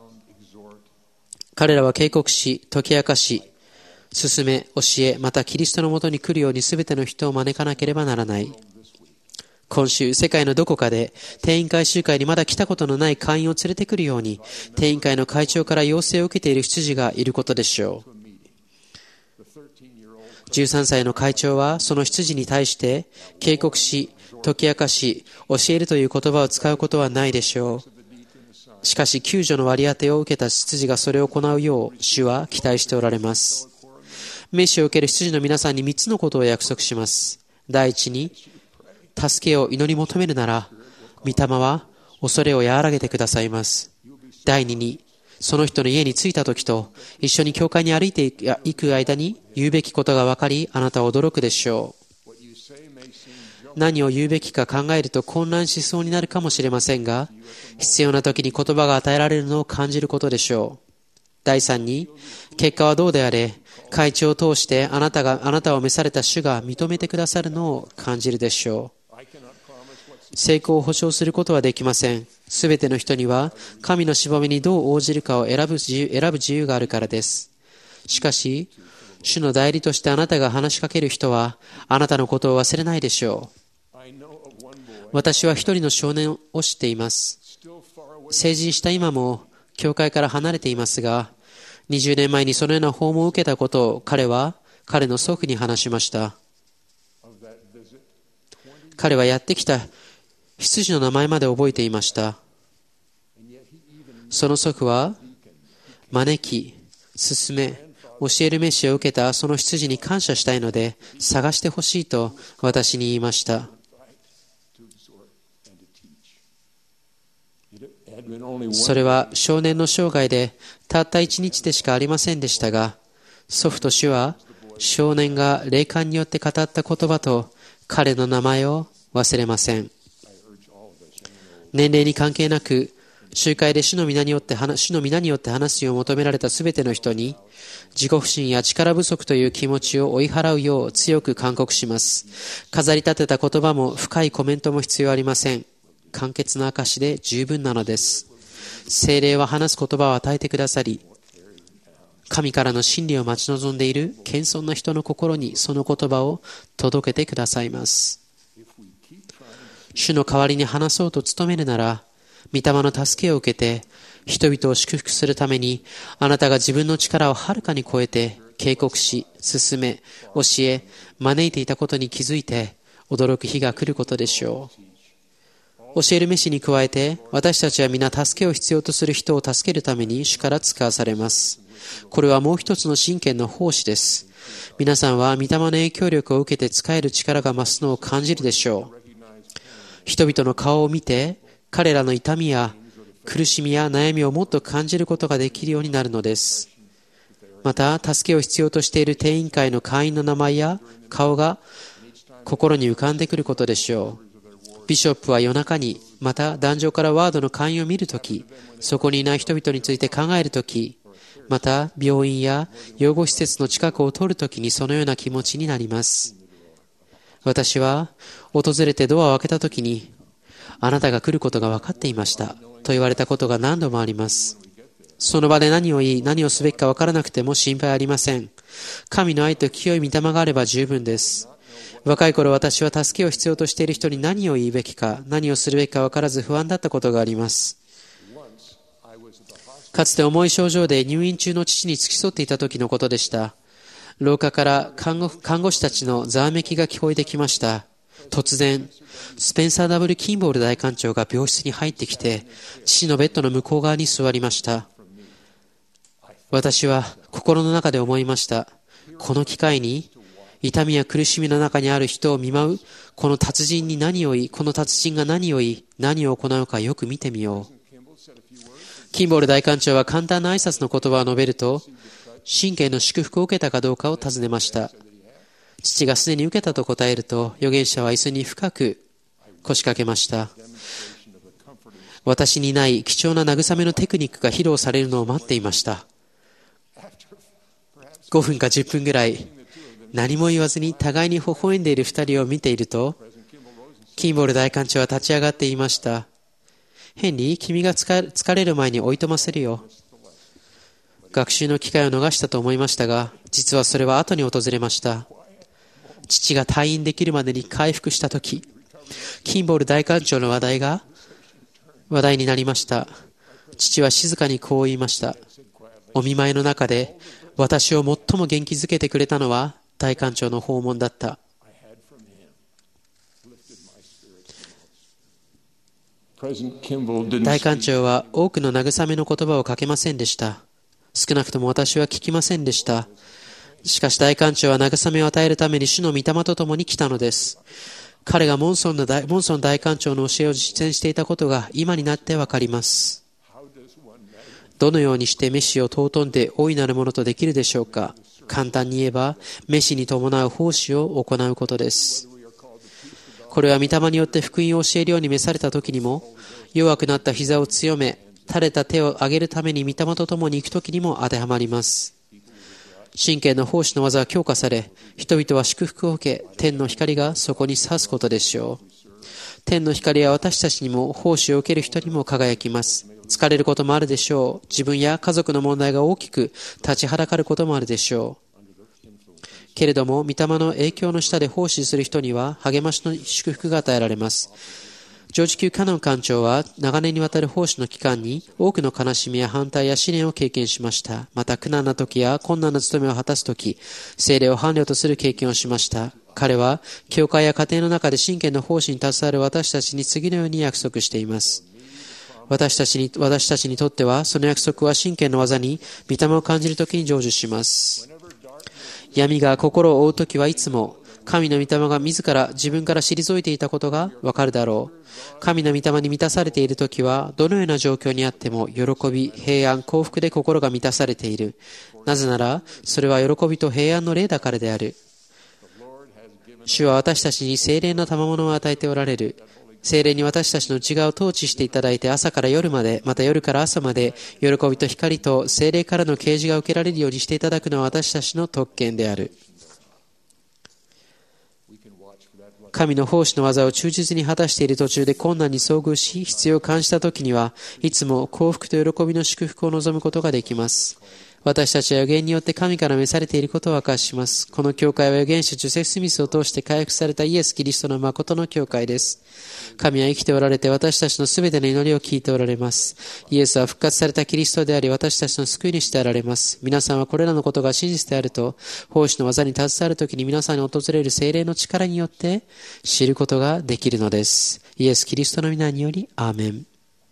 彼らは警告し、解き明かし、進め、教え、またキリストのもとに来るように全ての人を招かなければならない。 今週、世界のどこかで、定員会集会にまだ来たことのない会員を連れてくるように、定員会の会長から要請を受けている執事がいることでしょう。13歳の会長は、その執事に対して、警告し、解き明かし、教えるという言葉を使うことはないでしょう。しかし、救助の割り当てを受けた執事がそれを行うよう、主は期待しておられます。召しを受ける執事の皆さんに3つのことを約束します。第一に、助けを祈り求めるなら、御霊は恐れを和らげてくださいます。第二に、その人の家に着いたときと、一緒に教会に歩いていく間に言うべきことが分かり、あなたは驚くでしょう。何を言うべきか考えると混乱しそうになるかもしれませんが、必要な時に言葉が与えられるのを感じることでしょう。第三に、結果はどうであれ、会長を通してあなたを召された主が認めてくださるのを感じるでしょう。成功を保証することはできません。すべての人には神のしもべにどう応じるかを選ぶ自由があるからです。しかし、主の代理としてあなたが話しかける人はあなたのことを忘れないでしょう。私は一人の少年を知っています。成人した今も教会から離れていますが、20年前にそのような訪問を受けたことを彼は彼の祖父に話しました。彼はやってきた執事の名前まで覚えていました。その祖父は招き、勧め、教える召しを受けたその執事に感謝したいので探してほしいと私に言いました。それは少年の生涯でたった1日でしかありませんでしたが、祖父と主は少年が霊感によって語った言葉と彼の名前を忘れません。年齢に関係なく、集会で主の皆によって話すよう求められたすべての人に、自己不信や力不足という気持ちを追い払うよう強く勧告します。飾り立てた言葉も深いコメントも必要ありません。簡潔な証で十分なのです。聖霊は話す言葉を与えてくださり、神からの真理を待ち望んでいる謙遜な人の心にその言葉を届けてくださいます。主の代わりに話そうと努めるなら、御霊の助けを受けて、人々を祝福するために、あなたが自分の力をはるかに超えて、警告し、勧め、教え、招いていたことに気づいて、驚く日が来ることでしょう。教える召しに加えて、私たちは皆助けを必要とする人を助けるために主から使わされます。これはもう一つの真剣の奉仕です。皆さんは御霊の影響力を受けて使える力が増すのを感じるでしょう。人々の顔を見て、彼らの痛みや苦しみや悩みをもっと感じることができるようになるのです。また、助けを必要としている定員会の会員の名前や顔が心に浮かんでくることでしょう。ビショップは夜中に、また壇上からワードの会員を見るとき、そこにいない人々について考えるとき、また病院や養護施設の近くを通るときにそのような気持ちになります。私は訪れてドアを開けたときに、あなたが来ることが分かっていましたと言われたことが何度もあります。その場で何を言い、何をすべきか分からなくても心配ありません。神の愛と清い御霊があれば十分です。若い頃、私は助けを必要としている人に何を言うべきか、何をするべきか分からず不安だったことがあります。かつて重い症状で入院中の父に付き添っていた時のことでした。廊下から看護師たちのざわめきが聞こえてきました。突然、スペンサー・ダブル・キンボール大官長が病室に入ってきて、父のベッドの向こう側に座りました。私は心の中で思いました。この機会に、痛みや苦しみの中にある人を見舞う、この達人に何を言い、この達人が何を言い、何を行うかよく見てみよう。キンボール大官長は簡単な挨拶の言葉を述べると、神経の祝福を受けたかどうかを尋ねました。父がすでに受けたと答えると、預言者は椅子に深く腰掛けました。私にない貴重な慰めのテクニックが披露されるのを待っていました。5分か10分ぐらい、何も言わずに互いに微笑んでいる2人を見ていると、キンボール大官長は立ち上がって言いました。ヘンリー、君が疲れる前においとませるよ。学習の機会を逃したと思いましたが、実はそれは後に訪れました。父が退院できるまでに回復したとき、 キンボール大艦長の話題になりました。父は静かにこう言いました。お見舞いの中で私を最も元気づけてくれたのは大艦長の訪問だった。大艦長は多くの慰めの言葉をかけませんでした。少なくとも私は聞きませんでした。しかし大艦長は慰めを与えるために主の御霊と共に来たのです。彼がモンソン大艦長の教えを実践していたことが今になってわかります。どのようにして召しを尊んで大いなるものとできるでしょうか。簡単に言えば、召しに伴う奉仕を行うことです。これは御霊によって福音を教えるように召された時にも、弱くなった膝を強め、垂れた手を上げるために御霊と共に行く時にも当てはまります。神経の奉仕の技は強化され、人々は祝福を受け、天の光がそこに差すことでしょう。天の光は私たちにも奉仕を受ける人にも輝きます。疲れることもあるでしょう。自分や家族の問題が大きく立ちはだかることもあるでしょう。けれども、御霊の影響の下で奉仕する人には励ましの祝福が与えられます。ジョージ・キュー・カノン艦長は長年にわたる奉仕の期間に多くの悲しみや反対や試練を経験しました。また苦難な時や困難な務めを果たす時、聖霊を伴侶とする経験をしました。彼は教会や家庭の中で真剣の奉仕に携わる私たちに次のように約束しています。私たちにとってはその約束は真剣の技に御霊を感じる時に成就します。闇が心を覆う時はいつも神の御霊が自ら自分から退いていたことがわかるだろう。神の御霊に満たされているときは、どのような状況にあっても、喜び、平安、幸福で心が満たされている。なぜなら、それは喜びと平安の霊だからである。主は私たちに聖霊の賜物を与えておられる。聖霊に私たちの内側を統治していただいて、朝から夜まで、また夜から朝まで、喜びと光と聖霊からの啓示が受けられるようにしていただくのは私たちの特権である。神の奉仕の技を忠実に果たしている途中で困難に遭遇し、必要を感じたときには、いつも幸福と喜びの祝福を望むことができます。私たちは預言によって神から召されていることを明かします。この教会は預言者ジョセフ・スミスを通して回復されたイエス・キリストの誠の教会です。神は生きておられて私たちのすべての祈りを聞いておられます。イエスは復活されたキリストであり私たちの救い主であられます。皆さんはこれらのことが真実であると、奉仕の技に携わるときに皆さんに訪れる聖霊の力によって知ることができるのです。イエス・キリストの皆により、アーメン。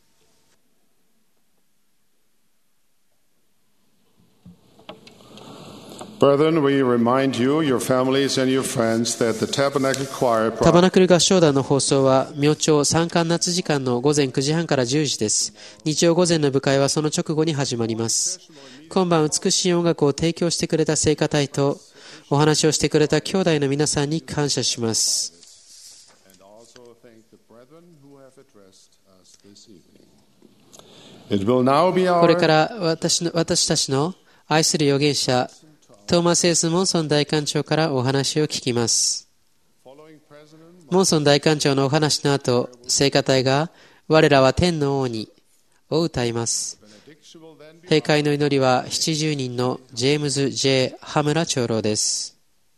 Brethren, we remind you, your families and your friends, that the Tabernacle Choir タバナクル合唱団の放送は明朝三寒夏時間の午前9時半から10時です。日曜午前の部会はその直後に始まります。今晩美しい音楽を提供してくれた聖歌隊とお話をしてくれた兄弟の皆さんに感謝します。これから私たちの愛する預言者トーマス・エス・モンソン大艦長からお話を聞きます。モンソン大艦長のお話の後、聖歌隊が我らは天の王にを歌います。閉会の祈りは70人のジェームズ・ J. 羽村長老です。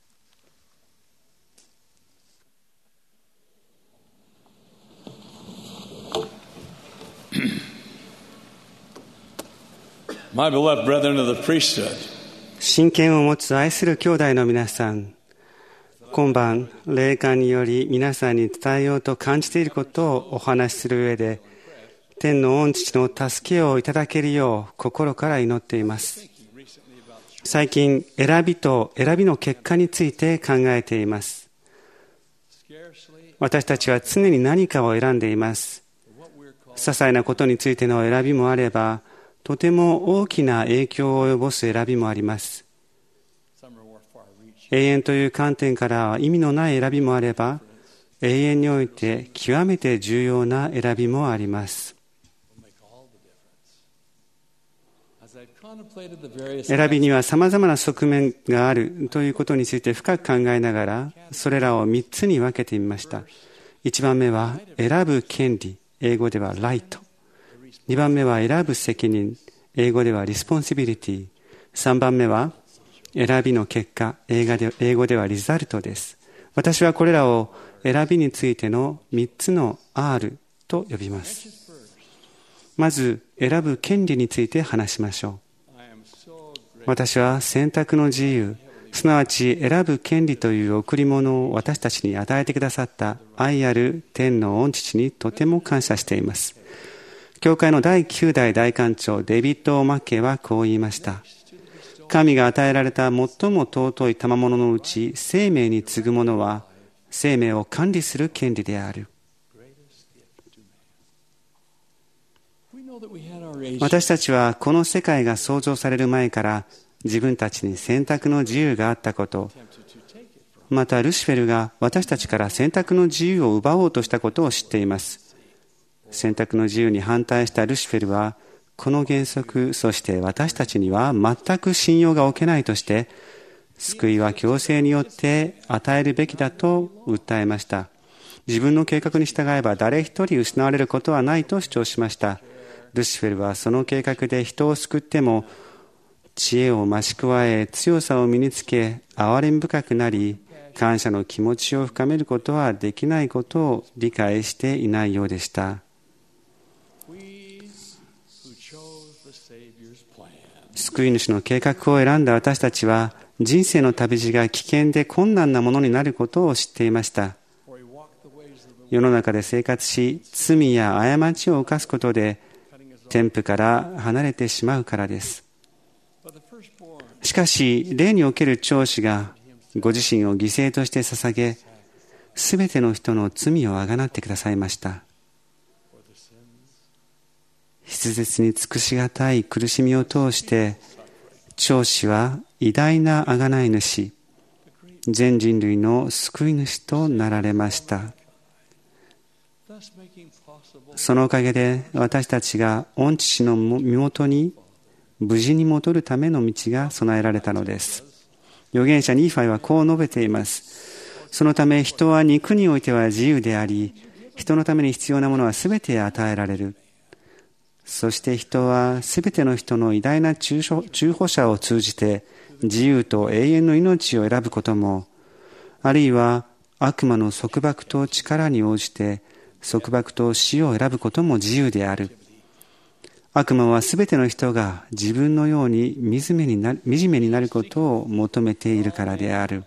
My beloved brethren of the priesthood, 親権を持つ愛する兄弟の皆さん、今晩霊感により皆さんに伝えようと感じていることをお話しする上で、天の御父の助けをいただけるよう心から祈っています。最近選びの結果について考えています。私たちは常に何かを選んでいます。些細なことについての選びもあれば、とても大きな影響を及ぼす選びもあります。永遠という観点からは意味のない選びもあれば、永遠において極めて重要な選びもあります。選びには様々な側面があるということについて深く考えながら、それらを3つに分けてみました。1番目は選ぶ権利、英語ではライト。2番目は選ぶ責任、英語ではリスポンシビリティ。3番目は選びの結果、英語ではリザルトです。私はこれらを選びについての3つの R と呼びます。まず、選ぶ権利について話しましょう。私は選択の自由、すなわち選ぶ権利という贈り物を私たちに与えてくださった愛ある天の御父にとても感謝しています。教会の第9代大官長デビッド・オマッケイはこう言いました。神が与えられた最も尊い賜物のうち、生命に次ぐものは生命を管理する権利である。私たちはこの世界が創造される前から自分たちに選択の自由があったこと、またルシフェルが私たちから選択の自由を奪おうとしたことを知っています。選択の自由に反対したルシフェルはこの原則、そして私たちには全く信用が置けないとして、救いは強制によって与えるべきだと訴えました。自分の計画に従えば誰一人失われることはないと主張しました。ルシフェルはその計画で人を救っても、知恵を増し加え、強さを身につけ、憐れみ深くなり、感謝の気持ちを深めることはできないことを理解していないようでした。救い主の計画を選んだ私たちは、人生の旅路が危険で困難なものになることを知っていました。世の中で生活し、罪や過ちを犯すことで、天父から離れてしまうからです。しかし、霊における長子がご自身を犠牲として捧げ、すべての人の罪をあがなってくださいました。筆舌に尽くしがたい苦しみを通して、長子は偉大な贖い主、全人類の救い主となられました。そのおかげで私たちが御父の身元に無事に戻るための道が備えられたのです。預言者ニーファイはこう述べています。そのため人は肉においては自由であり、人のために必要なものはすべて与えられる。そして人はすべての人の偉大な中保者を通じて自由と永遠の命を選ぶことも、あるいは悪魔の束縛と力に応じて束縛と死を選ぶことも自由である。悪魔はすべての人が自分のように惨めになることを求めているからである。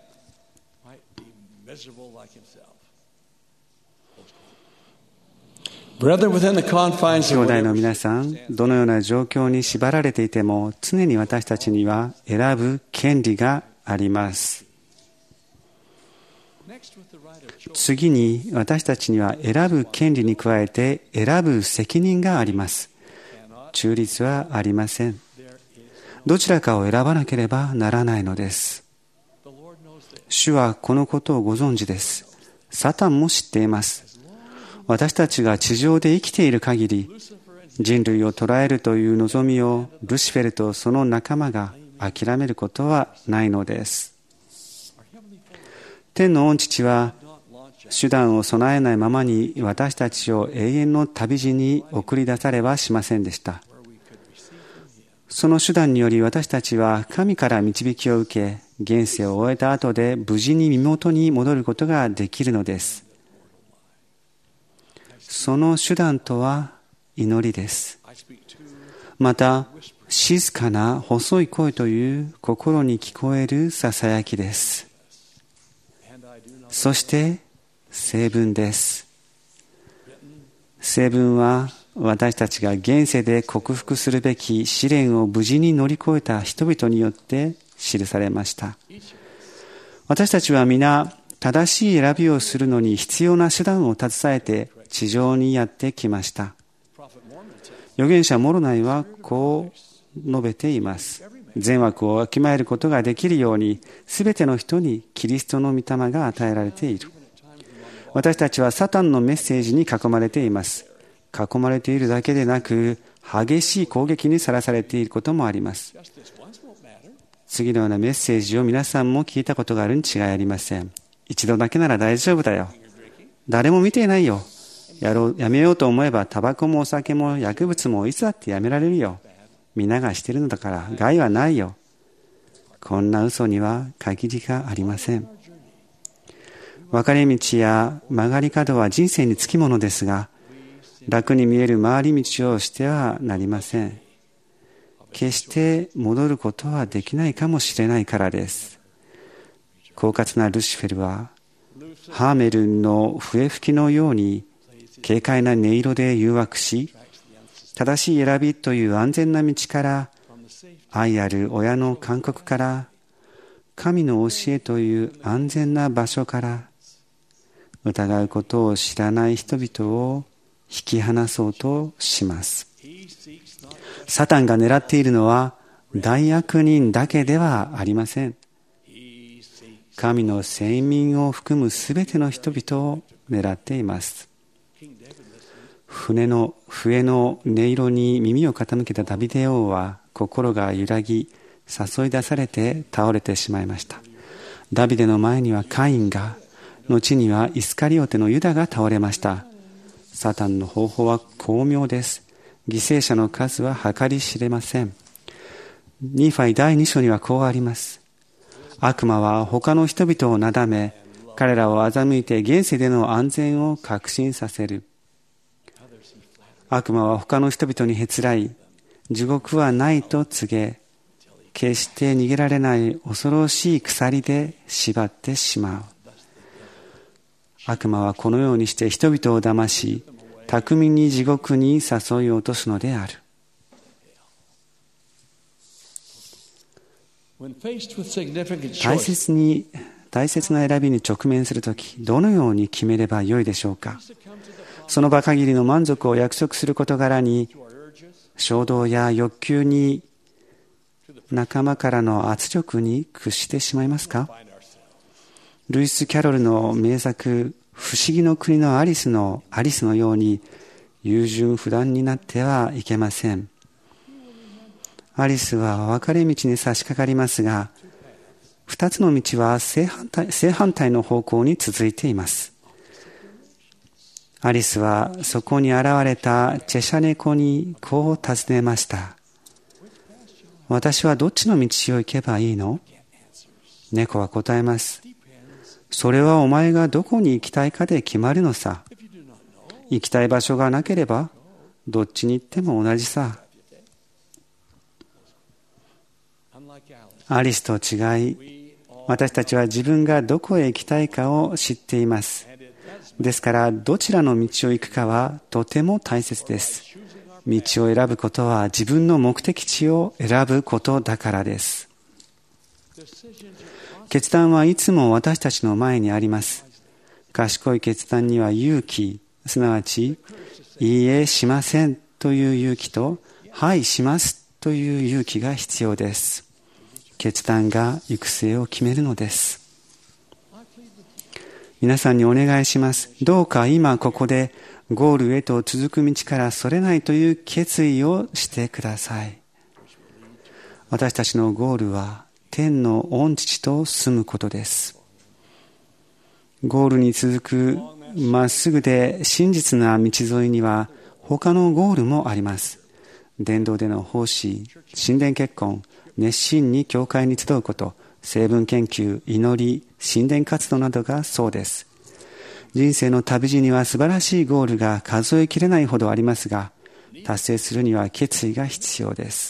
兄弟の皆さん、どのような状況に縛られていても常に私たちには選ぶ権利があります。次に私たちには選ぶ権利に加えて選ぶ責任があります。中立はありません。どちらかを選ばなければならないのです。主はこのことをご存知です。サタンも知っています。私たちが地上で生きている限り、人類を捕らえるという望みをルシフェルとその仲間が諦めることはないのです。天の御父は手段を備えないままに私たちを永遠の旅路に送り出されはしませんでした。その手段により私たちは神から導きを受け、現世を終えた後で無事に身元に戻ることができるのです。その手段とは祈りです。また、静かな細い声という心に聞こえるささやきです。そして聖文です。聖文は私たちが現世で克服するべき試練を無事に乗り越えた人々によって記されました。私たちは皆正しい選びをするのに必要な手段を携えて地上にやってきました。預言者モロナイはこう述べています。善悪をわきまえることができるように、すべての人にキリストの御霊が与えられている。私たちはサタンのメッセージに囲まれています。囲まれているだけでなく、激しい攻撃にさらされていることもあります。次のようなメッセージを皆さんも聞いたことがあるに違いありません。一度だけなら大丈夫だよ。誰も見ていないよ。やめようと思えばタバコもお酒も薬物もいつだってやめられるよ。皆がしているのだから害はないよ。こんな嘘には限りがありません。 分かれ道や曲がり角は人生につきものですが、楽に見える回り道をしてはなりません。決して戻ることはできないかもしれないからです。狡猾なルシフェルはハーメルンの笛吹きのように軽快な音色で誘惑し、正しい選びという安全な道から、愛ある親の勧告から、神の教えという安全な場所から、疑うことを知らない人々を引き離そうとします。サタンが狙っているのは大悪人だけではありません。神の聖民を含むすべての人々を狙っています。笛の音色に耳を傾けたダビデ王は心が揺らぎ、誘い出されて倒れてしまいました。ダビデの前にはカインが、後にはイスカリオテのユダが倒れました。サタンの方法は巧妙です。犠牲者の数は計り知れません。ニファイ第2章にはこうあります。悪魔は他の人々をなだめ、彼らを欺いて現世での安全を確信させる。悪魔は他の人々にへつらい、地獄はないと告げ、決して逃げられない恐ろしい鎖で縛ってしまう。悪魔はこのようにして人々を騙し、巧みに地獄に誘い落とすのである。大切な選びに直面するとき、どのように決めればよいでしょうか。その場限りの満足を約束する事柄に、衝動や欲求に、仲間からの圧力に屈してしまいますか。ルイス・キャロルの名作、不思議の国のアリスのように、優柔不断になってはいけません。アリスは分かれ道に差し掛かりますが、二つの道は正反対の方向に続いています。アリスはそこに現れたチェシャ猫にこう尋ねました。私はどっちの道を行けばいいの？猫は答えます。それはお前がどこに行きたいかで決まるのさ。行きたい場所がなければ、どっちに行っても同じさ。アリスと違い、私たちは自分がどこへ行きたいかを知っています。ですから、どちらの道を行くかはとても大切です。道を選ぶことは自分の目的地を選ぶことだからです。決断はいつも私たちの前にあります。賢い決断には勇気、すなわち、いいえ、しませんという勇気と、はい、しますという勇気が必要です。決断が行く末を決めるのです。皆さんにお願いします。どうか今ここでゴールへと続く道からそれないという決意をしてください。私たちのゴールは天の御父と住むことです。ゴールに続くまっすぐで真実な道沿いには他のゴールもあります。伝道での奉仕、神殿結婚、熱心に教会に集うこと、成分研究、祈り、神殿活動などがそうです。人生の旅路には素晴らしいゴールが数えきれないほどありますが、達成するには決意が必要です。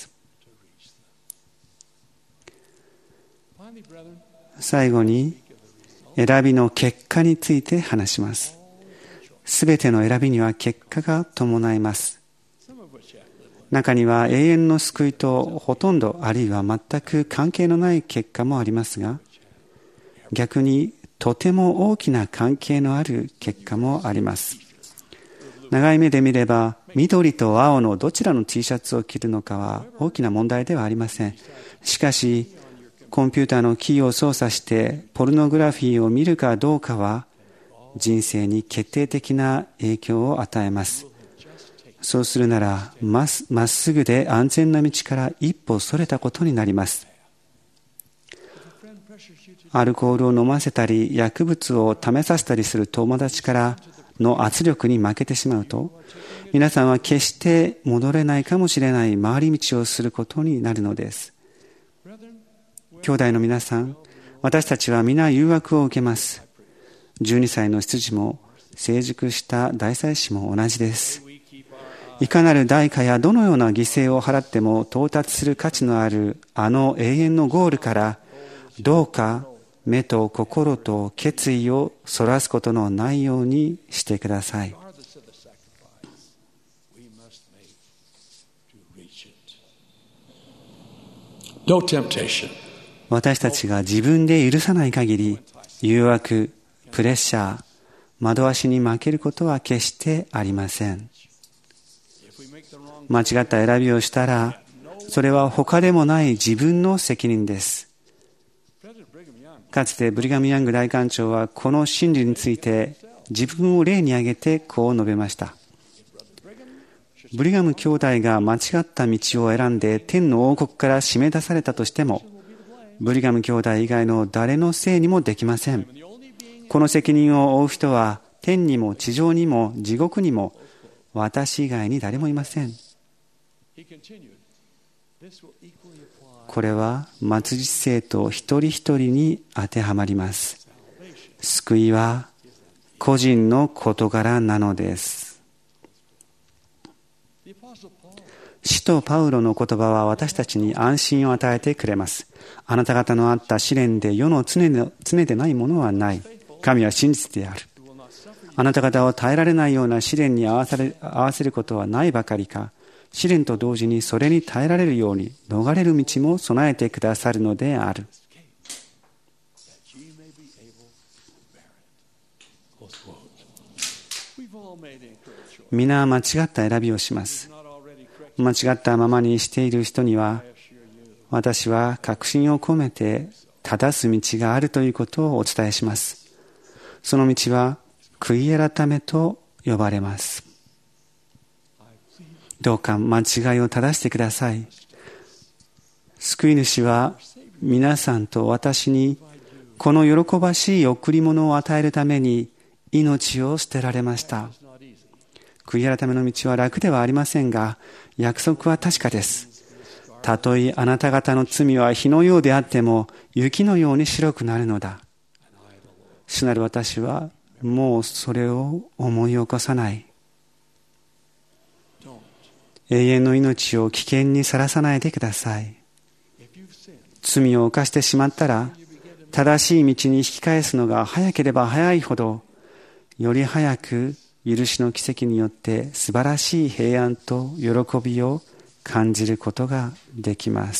最後に、選びの結果について話します。すべての選びには結果が伴います。中には永遠の救いとほとんどあるいは全く関係のない結果もありますが、逆にとても大きな関係のある結果もあります。長い目で見れば、緑と青のどちらの T シャツを着るのかは大きな問題ではありません。しかし、コンピューターのキーを操作してポルノグラフィーを見るかどうかは人生に決定的な影響を与えます。そうするならまっすぐで安全な道から一歩それたことになります。アルコールを飲ませたり薬物を試させたりする友達からの圧力に負けてしまうと、皆さんは決して戻れないかもしれない回り道をすることになるのです。兄弟の皆さん、私たちは皆誘惑を受けます。 12歳の執事も成熟した大祭司も同じです。いかなる代価やどのような犠牲を払っても到達する価値のあるあの永遠のゴールからどうか目と心と決意をそらすことのないようにしてください。私たちが自分で許さない限り、誘惑、プレッシャー、惑わしに負けることは決してありません。間違った選びをしたら、それは他でもない自分の責任です。かつてブリガム・ヤング大官長はこの真理について自分を例に挙げてこう述べました。ブリガム兄弟が間違った道を選んで天の王国から締め出されたとしても、ブリガム兄弟以外の誰のせいにもできません。この責任を負う人は天にも地上にも地獄にも私以外に誰もいません。これは末日生徒一人一人に当てはまります。救いは個人の事柄なのです。使徒パウロの言葉は私たちに安心を与えてくれます。あなた方のあった試練で世の常でないものはない。神は真実である。あなた方を耐えられないような試練に合わせることはないばかりか、試練と同時にそれに耐えられるように逃れる道も備えてくださるのである。皆間違った選びをします。間違ったままにしている人には、私は確信を込めて正す道があるということをお伝えします。その道は悔い改めと呼ばれます。どうか間違いを正してください。救い主は皆さんと私にこの喜ばしい贈り物を与えるために命を捨てられました。悔い改めの道は楽ではありませんが、約束は確かです。たとえあなた方の罪は火のようであっても雪のように白くなるのだ。主なる私はもうそれを思い起こさない。永遠の命を危険にさらさないでください。罪を犯してしまったら、正しい道に引き返すのが早ければ早いほど、より早く許しの奇跡によって素晴らしい平安と喜びを感じることができます。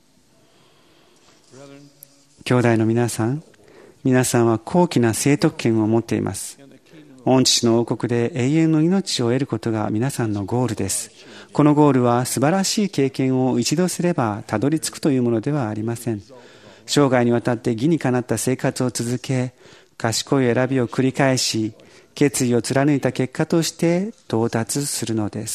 兄弟の皆さんは高貴な聖徳権を持っています。御父の王国で永遠の命を得ることが皆さんのゴールです。このゴールは素晴らしい経験を一度すればたどり着くというものではありません。生涯にわたって義にかなった生活を続け、賢い選びを繰り返し、決意を貫いた結果として到達するのです。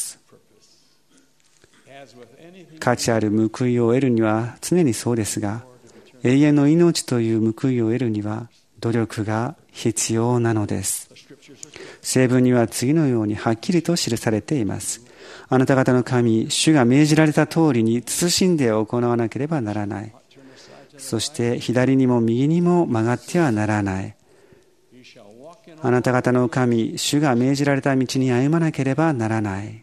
価値ある報いを得るには常にそうですが、永遠の命という報いを得るには努力が必要なのです。聖文には次のようにはっきりと記されています。あなた方の神、主が命じられた通りに慎んで行わなければならない。そして左にも右にも曲がってはならない。あなた方の神、主が命じられた道に歩まなければならない。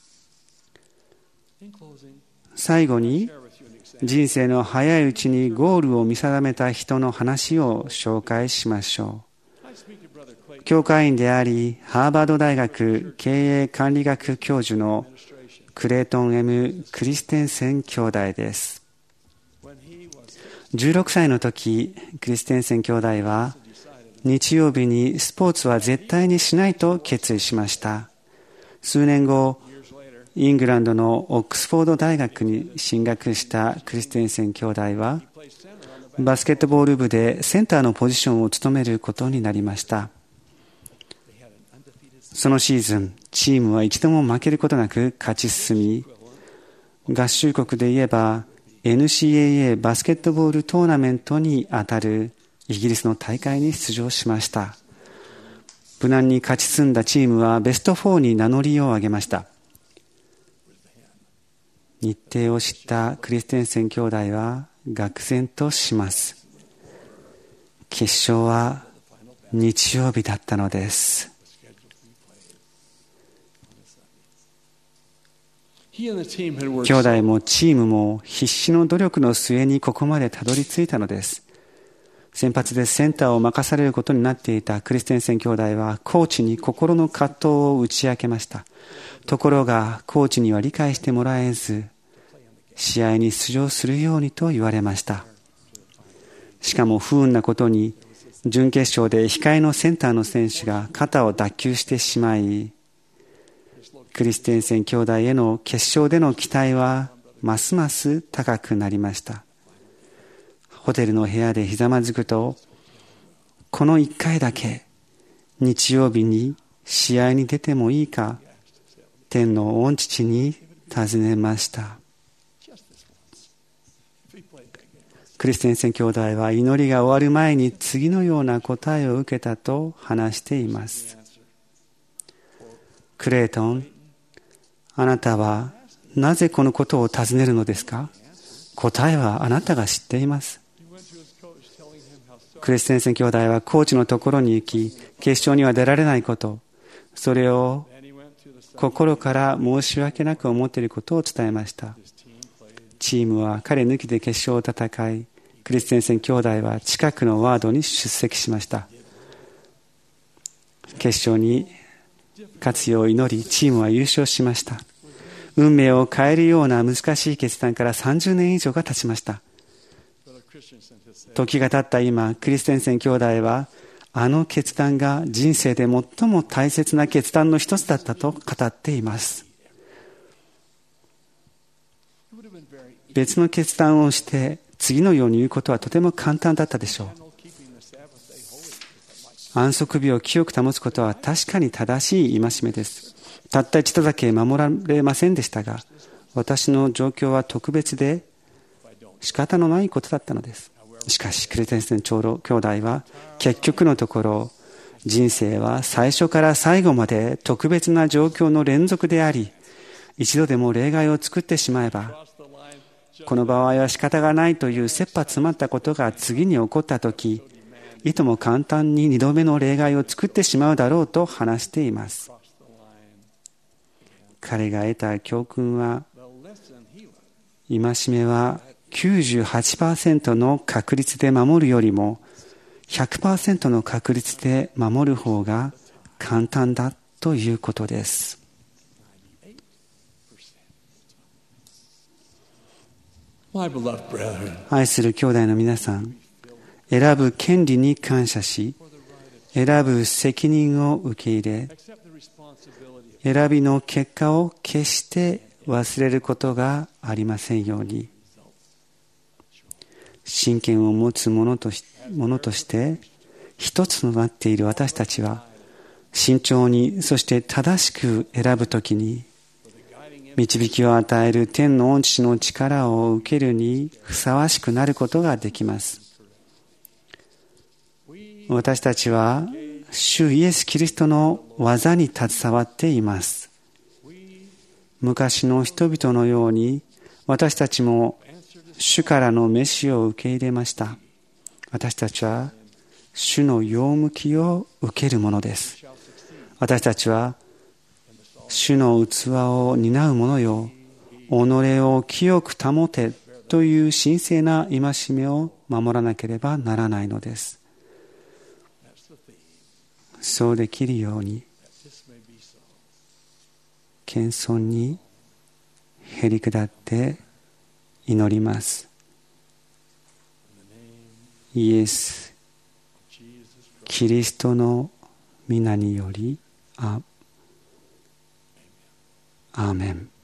最後に、人生の早いうちにゴールを見定めた人の話を紹介しましょう。教会員であり、ハーバード大学経営管理学教授のクレイトン・ M ・クリステンセン兄弟です。16歳の時、クリステンセン兄弟は、日曜日にスポーツは絶対にしないと決意しました。数年後、イングランドのオックスフォード大学に進学したクリステンセン兄弟は、バスケットボール部でセンターのポジションを務めることになりました。そのシーズン、チームは一度も負けることなく勝ち進み、合衆国で言えば NCAA バスケットボールトーナメントにあたるイギリスの大会に出場しました。無難に勝ち進んだチームはベスト4に名乗りを上げました。日程を知ったクリステンセン兄弟は愕然とします。決勝は日曜日だったのです。兄弟もチームも必死の努力の末にここまでたどり着いたのです。先発でセンターを任されることになっていたクリステンセン兄弟はコーチに心の葛藤を打ち明けました。ところがコーチには理解してもらえず、試合に出場するようにと言われました。しかも不運なことに準決勝で控えのセンターの選手が肩を脱臼してしまい、クリステンセン兄弟への決勝での期待はますます高くなりました。ホテルの部屋でひざまずくと、この1回だけ日曜日に試合に出てもいいか、天の御父に尋ねました。クリステンセン兄弟は祈りが終わる前に次のような答えを受けたと話しています。クレイトン、あなたはなぜこのことを尋ねるのですか？答えはあなたが知っています。クリステンセン兄弟はコーチのところに行き、決勝には出られないこと、それを心から申し訳なく思っていることを伝えました。チームは彼抜きで決勝を戦い、クリステンセン兄弟は近くのワードに出席しました。決勝に勝つよう祈り、チームは優勝しました。運命を変えるような難しい決断から30年以上が経ちました。時が経った今、クリステンセン兄弟はあの決断が人生で最も大切な決断の一つだったと語っています。別の決断をして次のように言うことはとても簡単だったでしょう。安息日を清く保つことは確かに正しい戒めです。たった一度だけ守られませんでしたが、私の状況は特別で仕方のないことだったのです。しかしクリステンセン兄弟は結局のところ、人生は最初から最後まで特別な状況の連続であり、一度でも例外を作ってしまえば、この場合は仕方がないという切羽詰まったことが次に起こったとき、いとも簡単に2度目の例外を作ってしまうだろうと話しています。彼が得た教訓は、戒めは98% の確率で守るよりも 100% の確率で守る方が簡単だということです。愛する兄弟の皆さん、選ぶ権利に感謝し、選ぶ責任を受け入れ、選びの結果を決して忘れることがありませんように。親権を持つ者として一つとなっている私たちは、慎重にそして正しく選ぶときに、導きを与える天の御父の力を受けるにふさわしくなることができます。私たちは主イエス・キリストの技に携わっています。昔の人々のように私たちも主からの召しを受け入れました。私たちは主の用向きを受けるものです。私たちは主の器を担う者よ、己を清く保てという神聖な戒めを守らなければならないのです。そうできるように、謙遜にへり下って祈ります。イエス・キリストの皆により、アーメン。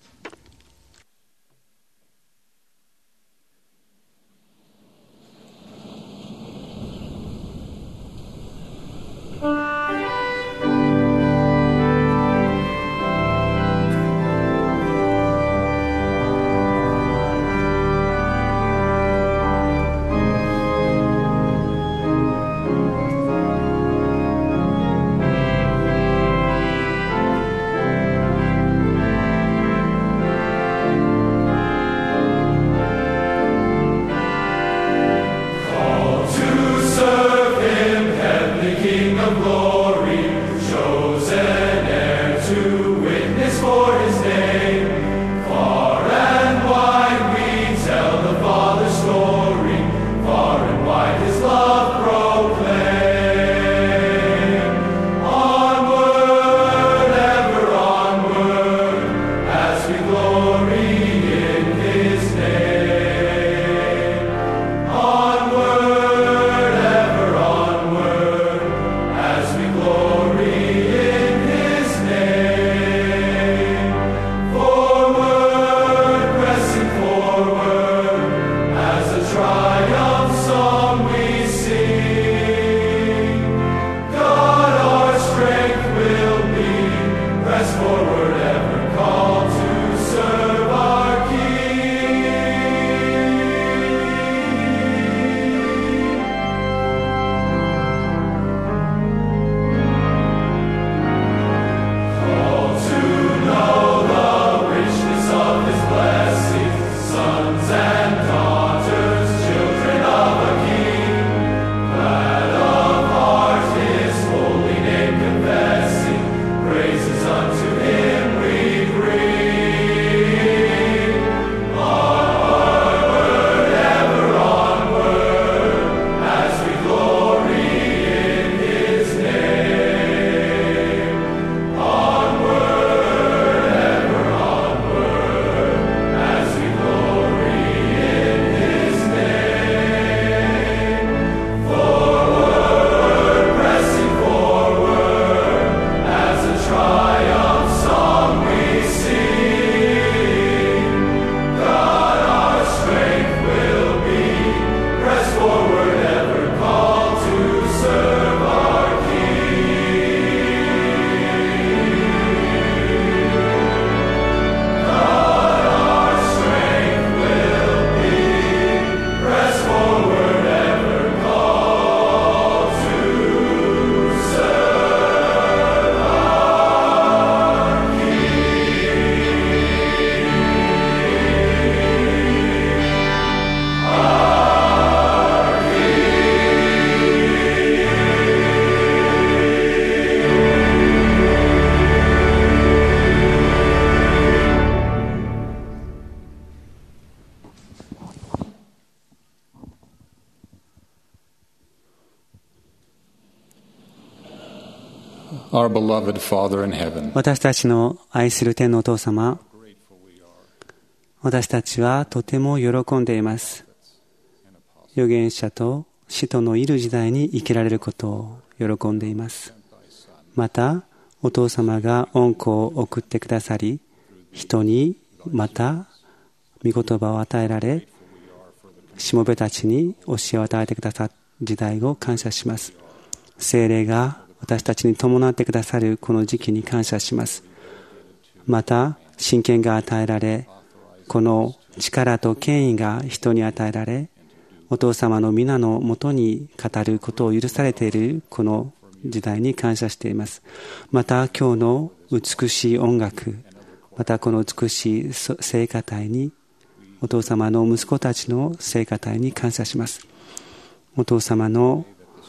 our beloved Father in heaven, 私たちの愛する天のお父様、私たちはとても喜んでいます。預言者と使徒のいる時代に生きられることを喜んでいます。また、お父様が恩子を送ってくださり、人にまた御言葉を与えられ、しもべたちに教えを与えてくださった時代を感謝します。聖霊が私たちに伴ってくださるこの時期に感謝します。また、神権が与えられ、この力と権威が人に与えられ、お父様の皆のもとに語ることを許されているこの時代に感謝しています。また今日の美しい音楽、またこの美しい聖歌隊に、お父様の息子たちの聖歌隊に感謝します。お父様の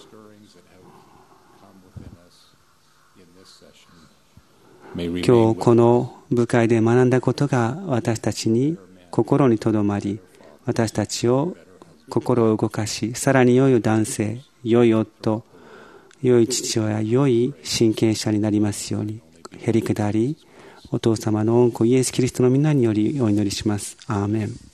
今日この部会で学んだことが私たちに心にとどまり、私たちを心を動かし、さらに良い男性、良い夫、良い父親、良い親権者になりますように、へりくだり、お父様の恩子イエス・キリストの皆によりお祈りします。アーメン。